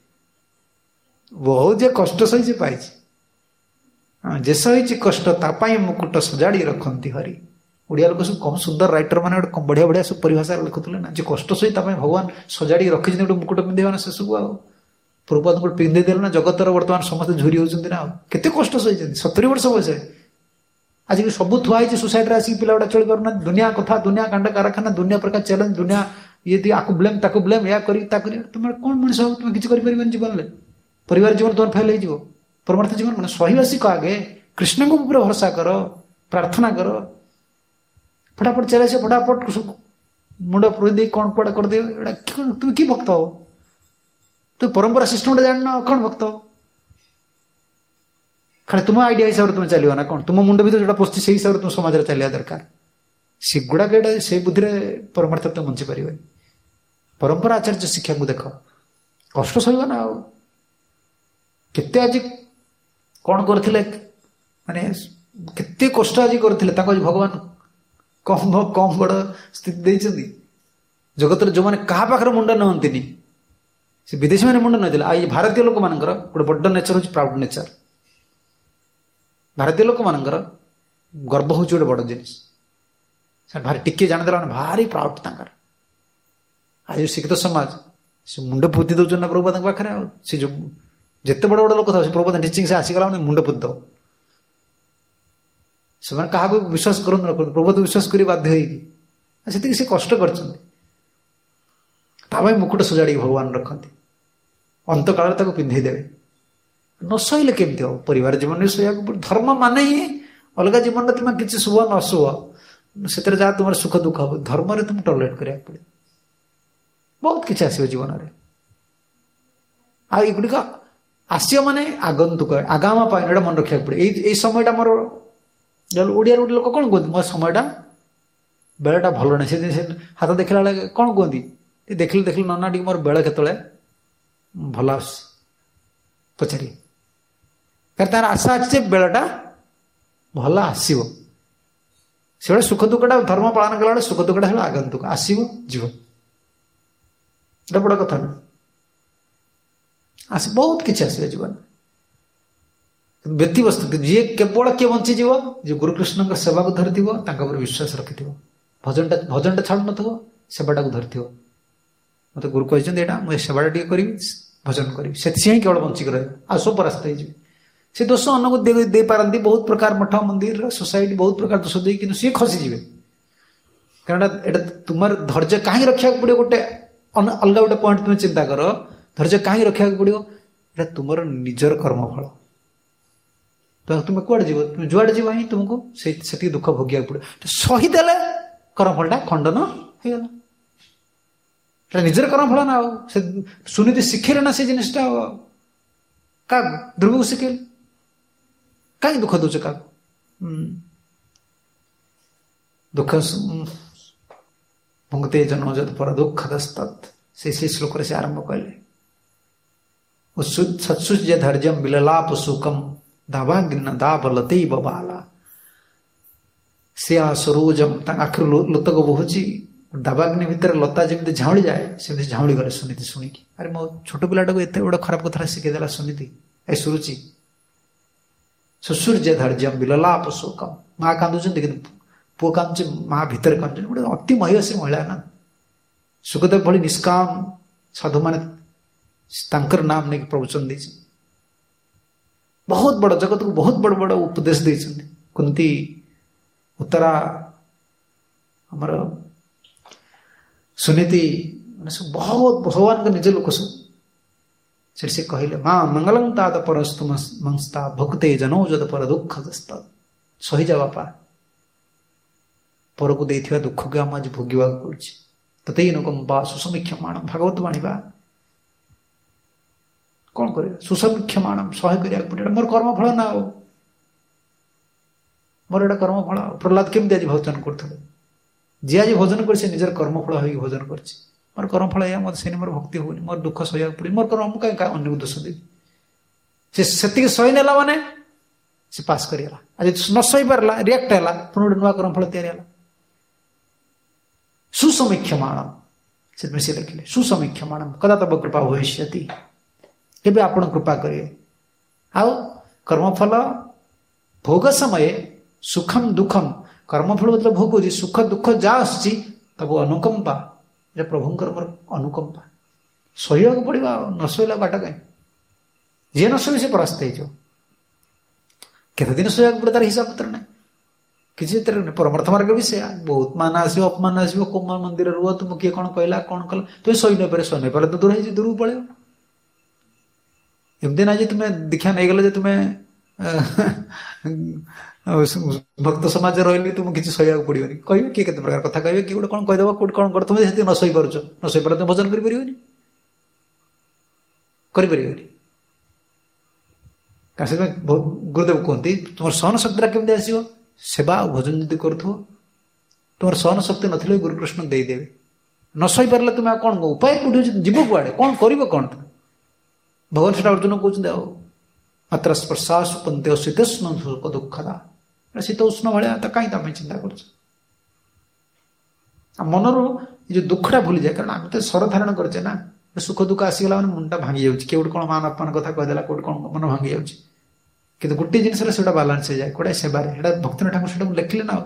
S1: बहुत जे कष्ट सही से पाई जे सही कष्ट तापाई मुकुट सजाड़ी रखती हरि ओडिया लोक सब कम सुंदर राइटर मैंने गोटे बढ़िया बढ़िया सब परिभाषा लिखुले ना जे कष्ट सही भगवान सजाड़ी रखी गोटे मुकुट पिंधे से सब पूर्वपाद को पिंधे देल ना जगतर बर्तमान समस्त झुरी होती ना केते कष्ट सही सतुरी वर्ष बयस आज सब थुआई सोसाइटी आसिक पिला गुड़ा चल पारना दुनिया कथा दुनिया कांड कारखाना दुनिया प्रकार चैलेंज दुनिया ये आपको ब्लेम ताको ब्लेम या करी तुम कौन मनीष हो तुम किसी कर जीवन में परिवार जीवन तुम फेल हो परमार्थ जीवन मैंने सहीवासी को आगे कृष्ण को ऊपर भरोसा कर प्रार्थना कर फटाफट चले से फटाफट मुंड पुरी कौन कड़ा कर दे तुम कि भक्त हो तुम परंपरा सिस्टम जान कौन भक्त हो खाली तुम आइडिया हिसाब से तुम चलो ना कौन तुम मुंड भर जो पशुची से हिसाब से तुम समाज चलिया दरकार से गुड़ाक से बुद्धि परमार्थ तुम बंची पार परंपरा आचार्य शिक्षा को देख कष्ट सहब ना केते आज कौन करथिले माने केते कष्ट आज करथिले ताको भगवान कम कम बड़ स्थिति देइछन्ती जगत जो माने कहा पाखर मुंड नहंतिनी से विदेशी माने मुंड नथिला आ भारतीय लोक मानकर गोटे बड़ नेचर होची प्राउड नेचर भारतीय लोक मानकर गर्व हूँ गोटे बड़ जिनिस भारी टिके जाणदेला भारी प्राउड तांकर आज शिक्षित समाज से मुंड पोति दौन ना प्रभुपाद पाखे से जो जिते बड़ बड़ लोक था प्रभुपाद टीचिंग से आसीगला मुंड पोति दो से क्या विश्वास करूँ प्रभुपाद विश्वास कर बाध्य से से कष्ट कर मुकुट सजाड़ी भगवान रखती अंत काल पिंधे देवे न सहीले केमती हम परिवार जीवन में सही धर्म मान ही अलग जीवन में तुम किसी शुभ न शुभ से जहाँ तुम सुख दुख हम धर्म में तुम टॉलरेट करा पड़े बहुत किसी आस जीवन में आगुड़िक आसो माने आगंतुक आगामा पाइन मन रखा पड़े यही समय मोर ओडिया गोटे लोक कौन कहते मो समयटा बेलटा भल ना से हाथ देखला बेले कौन कहती देखिले देखिले नना टी मोर बेल केत भल आस पचारि तार आशा अच्छे बेलटा भल आसो से सुख दुखटा धर्म पालन कला सुख दुखटा है आगंतुक आसो जीव एटा बड़ कथा ना आस बहुत किसी आसवे जीवन व्यक्ति वस्तु जी केवल किए बंचीज जो गुरुकृष्ण सेवा को धरी विश्वास रखि भजनटा भजनटा छाड़ न सेवाटा को धरी मत गुरु कहते यहाँ मुझे सेवाटा टे करी भजन करी से ही केवल बंचिक रहे आ सब परास्त से दोष अन्न को दे पारती बहुत प्रकार मठ मंदिर सोसाइटी बहुत प्रकार दोष दे कि सी खसीजे कारण एटा तुम धैर्य कहीं रखा पड़ो गोटे अलग गोटे पॉइंट तुम चिंता कर धैर्य कहीं रखा पड़ो ये तुम निजर कर्मफल तो तुम कौड़े जीव तुम जुआड़े जीव ही तुमको से दुख भोगिया पड़े सहीदेले कर्मफलटा खंडन होगा निजर कर्मफल ना से सुनीति शिखेले ना से जिनटा क्या ध्रुव को शिखेले कहीं दुख दौच क्या ଦୁଃଖ ଭୁଙ୍ଗତେ ଜନ୍ମ ଯତ୍ ପର ଦୁଃଖ ଦସ୍ତତ୍ ସେ ସେ ଶ୍ଲୋକରେ ସେ ଆରମ୍ଭ କଲେ ସତ୍ସୁଜ୍ୟ ଧୈର୍ଯ୍ୟମ ବିଲଲାପ ସୁଖମ ଦାବାଗ୍ନ ଦାବଲତେ ବବାଲା ସିଆ ସରୋଜମ ତାଙ୍କ ଆଖିରୁ ଲୋତକ ବହୁଛି ଦାବାଗ୍ନି ଭିତରେ ଲତା ଯେମିତି ଝାଉଳି ଯାଏ ସେମିତି ଝାଉଳି ଗଲେ ସୁନୀତି ଶୁଣିକି ଆରେ ମୋ ଛୋଟ ପିଲାଟାକୁ ଏତେ ବଡ଼ ଖରାପ କଥାଟା ଶିଖେଇଦେଲା ସୁନୀତି ଏ ସୁରୁଚି ସୁସୂର୍ଯ୍ୟ ଧୈର୍ଯ୍ୟମ ବିଲଲାପ ଶୋକମ ମା କାନ୍ଦୁଛନ୍ତି କିନ୍ତୁ ପୁଅ କାନ୍ଦୁଛି ମା ଭିତରେ କାନ୍ଦୁଛନ୍ତି ଗୋଟେ ଅତି ମହିୟସୀ ମହିଳା ନା ସୁଖଦେବ ଭଳି ନିଷ୍କାମ ସାଧୁମାନେ ତାଙ୍କର ନାମ ନେଇକି ପ୍ରବଚନ ଦେଇଛନ୍ତି ବହୁତ ବଡ଼ ଜଗତକୁ ବହୁତ ବଡ଼ ବଡ଼ ଉପଦେଶ ଦେଇଛନ୍ତି କୁନ୍ତି ଉତ୍ତରା ଆମର ସୁନୀତି ମାନେ ସବୁ ବହୁତ ଭଗବାନଙ୍କ ନିଜ ଲୋକ ସବୁ ସେଠି ସେ କହିଲେ ମା ମଙ୍ଗଳଂ ତାତ ପରସ୍ତୁ ମଂସ୍ତା ଭକ୍ତେ ଜନୌଜତ ପର ଦୁଃଖ ଦସ୍ତ ସହିଯା ବାପା ପରକୁ ଦେଇଥିବା ଦୁଃଖକୁ ଆମ ଆଜି ଭୋଗିବାକୁ ପଡୁଛି ତତେ ନକମ୍ପା ସୁସମୀକ୍ଷମାଣ ଭାଗବତ ବାଣିବା କଣ କରିବା ସୁସମୀକ୍ଷମାଣ ସହ୍ୟ କରିବାକୁ ପଡିବ ମୋର କର୍ମଫଳ ନା ଆଉ ମୋର ଏଇଟା କର୍ମଫଳ ପ୍ରହ୍ଲାଦ କେମିତି ଆଜି ଭୋଜନ କରୁଥିଲେ ଯିଏ ଆଜି ଭୋଜନ କରି ସେ ନିଜର କର୍ମଫଳ ହେଇକି ଭୋଜନ କରିଛି ମୋର କର୍ମଫଳ ଏଇଆ ମୋତେ ସେନି ମୋର ଭକ୍ତି ହଉନି ମୋର ଦୁଃଖ ସହିବାକୁ ପଡିବ ମୋର କର୍ମ ମୁଁ କାହିଁ ଅନ୍ୟକୁ ଦୋଷ ଦେବି ସେ ସେତିକି ସହି ନେଲା ମାନେ ସେ ପାସ୍ କରିଗଲା ଆଜି ନ ସହି ପାରିଲା ରିଆକ୍ଟ ହେଲା ପୁଣି ଗୋଟେ ନୂଆ କର୍ମଫଳ ତିଆରି ହେଲା ସୁସମୀକ୍ଷମାଣ ସେଥିପାଇଁ ସେ ଲେଖିଲେ ସୁସମୀକ୍ଷମାଣ କଦା ତବ କୃପା ଭବିଷ୍ୟତି କେବେ ଆପଣ କୃପା କରିବେ ଆଉ କର୍ମଫଳ ଭୋଗ ସମୟେ ସୁଖମ ଦୁଃଖମ କର୍ମଫଳ ଯେତେବେଳେ ଭୋଗ ହଉଛି ସୁଖ ଦୁଃଖ ଯାହା ଆସୁଛି ତାକୁ ଅନୁକମ୍ପା ଏଟା ପ୍ରଭୁଙ୍କର ମୋର ଅନୁକମ୍ପା ସହିବାକୁ ପଡିବ ଆଉ ନ ସହିଲା ବାଟ କାହିଁ ଯିଏ ନ ସହି ସେ ପରାସ୍ତ ହେଇଯିବ କେତେ ଦିନ ସହିବାକୁ ପଡେ ତାର ହିସାବ ପତ୍ର ନାହିଁ କିଛି ଏଥିରେ ନାହିଁ ପରମାର୍ଥ ମାର୍ଗ ବି ସେୟା ବହୁତ ମାନ ଆସିବ ଅପମାନ ଆସିବ କୋଉ ମନ୍ଦିର ରୁହ ତୁମ କିଏ କଣ କହିଲା କଣ କଲା ତୁମେ ସହି ନପାରେ ସହି ନପାରେ ତ ଦୂର ହେଇଛି ଦୂରକୁ ପଳେଇବ ଏମିତି ନାହିଁ ଯେ ତୁମେ ଦୀକ୍ଷା ନେଇଗଲେ ଯେ ତୁମେ ଭକ୍ତ ସମାଜରେ ରହିଲେ ତୁମକୁ କିଛି ସହିବାକୁ ପଡିବନି କହିବେ କିଏ କେତେ ପ୍ରକାର କଥା କହିବେ କିଏ ଗୋଟେ କଣ କହିଦେବ କୋଉଠି କଣ କରୁଥିବ ସେତିକି ନ ସହି ପାରୁଛ ନ ସହି ପାରୁଛ ଭଜନ କରିପାରିବନି କରିପାରିବନି କାରଣ ସେଥିପାଇଁ ଗୁରୁଦେବ କୁହନ୍ତି ତୁମର ସହନ ଶକ୍ତିଟା କେମିତି ଆସିବ ସେବା ଆଉ ଭଜନ ଯଦି କରୁଥିବ ତୁମର ସହନ ଶକ୍ତି ନଥିଲେ ଗୁରୁକୃଷ୍ଣ ଦେଇଦେବେ ନ ସହି ପାରିଲେ ତୁମେ ଆଉ କଣ ଉପାୟ କୋଉଠି ଅଛି ଯିବ କୁଆଡେ କଣ କରିବ କଣ ତୁମେ ଭଗବାନ ସେଟା ଅର୍ଜୁନ କହୁଛନ୍ତି ଆଉ ମାତ୍ର ସ୍ପର୍ଶାସୁ ପନ୍ତେ ଶୀତୋଷ୍ଣ ସୁଖ ଦୁଃଖଦା ଶୀତ ଉଷ୍ଣ ଭଳିଆ ତ କାହିଁ ତା ପାଇଁ ଚିନ୍ତା କରୁଛ ଆଉ ମନରୁ ଏ ଯୋଉ ଦୁଃଖଟା ଭୁଲିଯାଏ କାରଣ ଆମେ ତ ସ୍ୱର ଧାରଣ କରିଛେ ନା ସୁଖ ଦୁଃଖ ଆସିଗଲା ମାନେ ମନଟା ଭାଙ୍ଗି ଯାଉଛି କେଉଁଠି ଗୋଟେ କଣ ମାନ ଅପମାନ କଥା କହିଦେଲା କୋଉଠି କଣ ମନ ଭାଙ୍ଗି ଯାଉଛି କିନ୍ତୁ ଗୋଟିଏ ଜିନିଷରେ ସେଟା ବାଲାନ୍ସ ହେଇଯାଏ କୋଉଟା ସେବାରେ ସେଟା ଭକ୍ତିନାଥ ଠାକୁର ସେଟାକୁ ଲେଖିଲେ ନା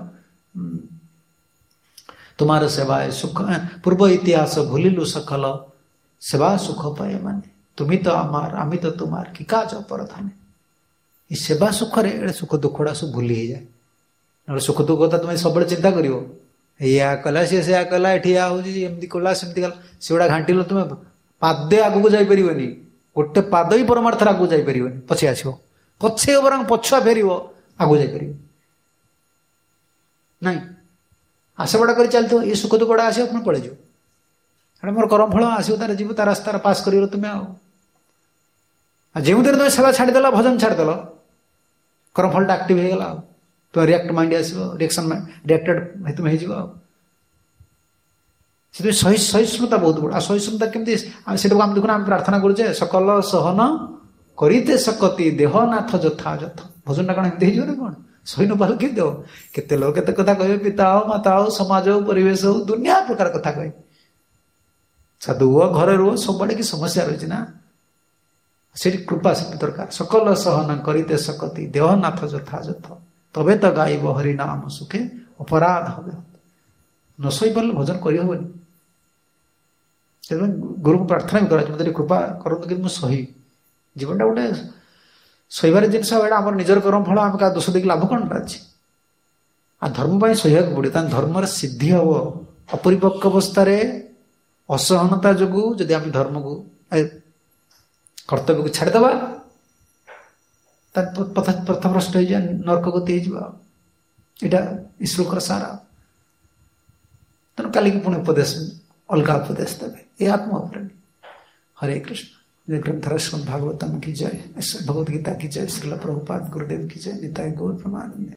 S1: ତୁମାର ସେବା ସୁଖ ପୂର୍ବ ଇତିହାସ ଭୁଲିଲୁ ସକଲ ସେବା ସୁଖ ପାଏ ମାନେ ତୁମି ତ ଆମର আমি ତ ତୁମାର କି କାଜ ପରଧାନେ ଏ ସେବା ସୁଖରେ ଏଡେ ସୁଖ ଦୁଃଖଟା ସବୁ ଭୁଲି ହେଇଯାଏ ନହେଲେ ସୁଖ ଦୁଃଖ କଥା ତୁମେ ସବୁବେଳେ ଚିନ୍ତା କରିବ ଏଇଆ କଲା ସିଏ ସେୟା କଲା ଏଠି ଆ ହଉଛି ଏମିତି କଲା ସେମିତି କଲା ସେଗୁଡା ଘାଣ୍ଟିଲ ତୁମେ ପାଦେ ଆଗକୁ ଯାଇପାରିବନି ଗୋଟେ ପାଦ ବି ପରମାର୍ଥରେ ଆଗକୁ ଯାଇପାରିବନି ପଛେ ଆସିବ ପଛେ ବରଂ ପଛୁଆ ଫେରିବ ଆଗକୁ ଯାଇପାରିବ ନାଇଁ ଆଶା କରି ଚାଲିଥିବ ଏ ସୁଖ ଦୁଃଖଟା ଆସିବ ପୁଣି ପଳେଇଯିବ ଏଟା ମୋର କର୍ମଫଳ ଆସିବ ତାର ଯିବ ତା ରାସ୍ତାରେ ପାସ୍ କରିବ ତୁମେ ଆଉ ଯେଉଁଥିରେ ତୁମେ ସେବା ଛାଡ଼ିଦେଲ ଭଜନ ଛାଡ଼ିଦେଲ କର୍ମଫଳଟା ଆକ୍ଟିଭ ହେଇଗଲା ଆଉ ତୁମେ ରିଆକ୍ଟ ମାଇଣ୍ଡ ଆସିବ ରିଆକ୍ସନ ରିଆକ୍ଟେଡ ତୁମେ ହେଇଯିବ ଆଉ ସେଥିପାଇଁ ସହି ସହିଷ୍ଣୁତା ବହୁତ ବଡ଼ ଆଉ ସହିଷ୍ଣୁତା କେମିତି ସେଟାକୁ ଆମେ ଦେଖୁନା ଆମେ ପ୍ରାର୍ଥନା କରୁଛେ ସକଲ ସହନ କରିତେ ସକତି ଦେହ ନାଥ ଯଥା ଯଥ ଭଜନଟା କଣ ଏମିତି ହେଇଯିବ ନା କଣ ସହି ନ ପାରିଲେ କେମିତି ହବ କେତେ ଲୋକ କେତେ କଥା କହିବେ ପିତା ହଉ ମାତା ହଉ ସମାଜ ହଉ ପରିବେଶ ହଉ ଦୁନିଆ ପ୍ରକାର କଥା କହିବେ ସାଧୁ ହୁଅ ଘରେ ରୁହ ସବୁଆଡେ କି ସମସ୍ୟା ରହିଛି ନା ସେଠି କୃପା ସେଠି ଦରକାର ସକଲ ସହନ କରିତେ ସକତି ଦେହ ନାଥ ଯଥା ଯଥ ତବେ ତ ଗାଇବ ହରି ନାମ ସୁଖେ ଅପରାଧ হবে ନ ସହିପାରିଲେ ଭଜନ କରିହବନି ସେଥିପାଇଁ ଗୁରୁଙ୍କୁ ପ୍ରାର୍ଥନା ବି କରାଯାଉଛି ଯଦି କୃପା କରନ୍ତୁ କିନ୍ତୁ ମୁଁ ସହି ଜୀବନଟା ଗୋଟେ ସହିବାର ଜିନିଷ ଏଇଟା ଆମର ନିଜର କର୍ମଫଳ ଆମେ କାହା ଦୋଷ ଦେଇକି ଲାଭ କଣଟା ଅଛି ଆଉ ଧର୍ମ ପାଇଁ ସହିବାକୁ ପଡିବ ତାଙ୍କ ଧର୍ମର ସିଦ୍ଧି ହବ ଅପରିପକ୍କ ଅବସ୍ଥାରେ ଅସହନତା ଯୋଗୁଁ ଯଦି ଆମେ ଧର୍ମକୁ କର୍ତ୍ତବ୍ୟକୁ ଛାଡ଼ିଦେବା ତାହେଲେ ପଥଭ୍ରଷ୍ଟ ହେଇଯିବା ନର୍କ ଗତି ହେଇଯିବ ଏଇଟା ଏ ଶ୍ଲୋକର ସାର ତେଣୁ କାଲିକି ପୁଣି ଉପଦେଶ ଅଲଗା ଉପଦେଶ ଦେବେ ଏ ଆତ୍ମ ଉପରେ ହରେ କୃଷ୍ଣ ग्रंथरा श्रीमद् भागवतम की जय भगवद गीता की जय श्रील प्रभुपाद गुरुदेव की जय निताय गौर प्रमानंद।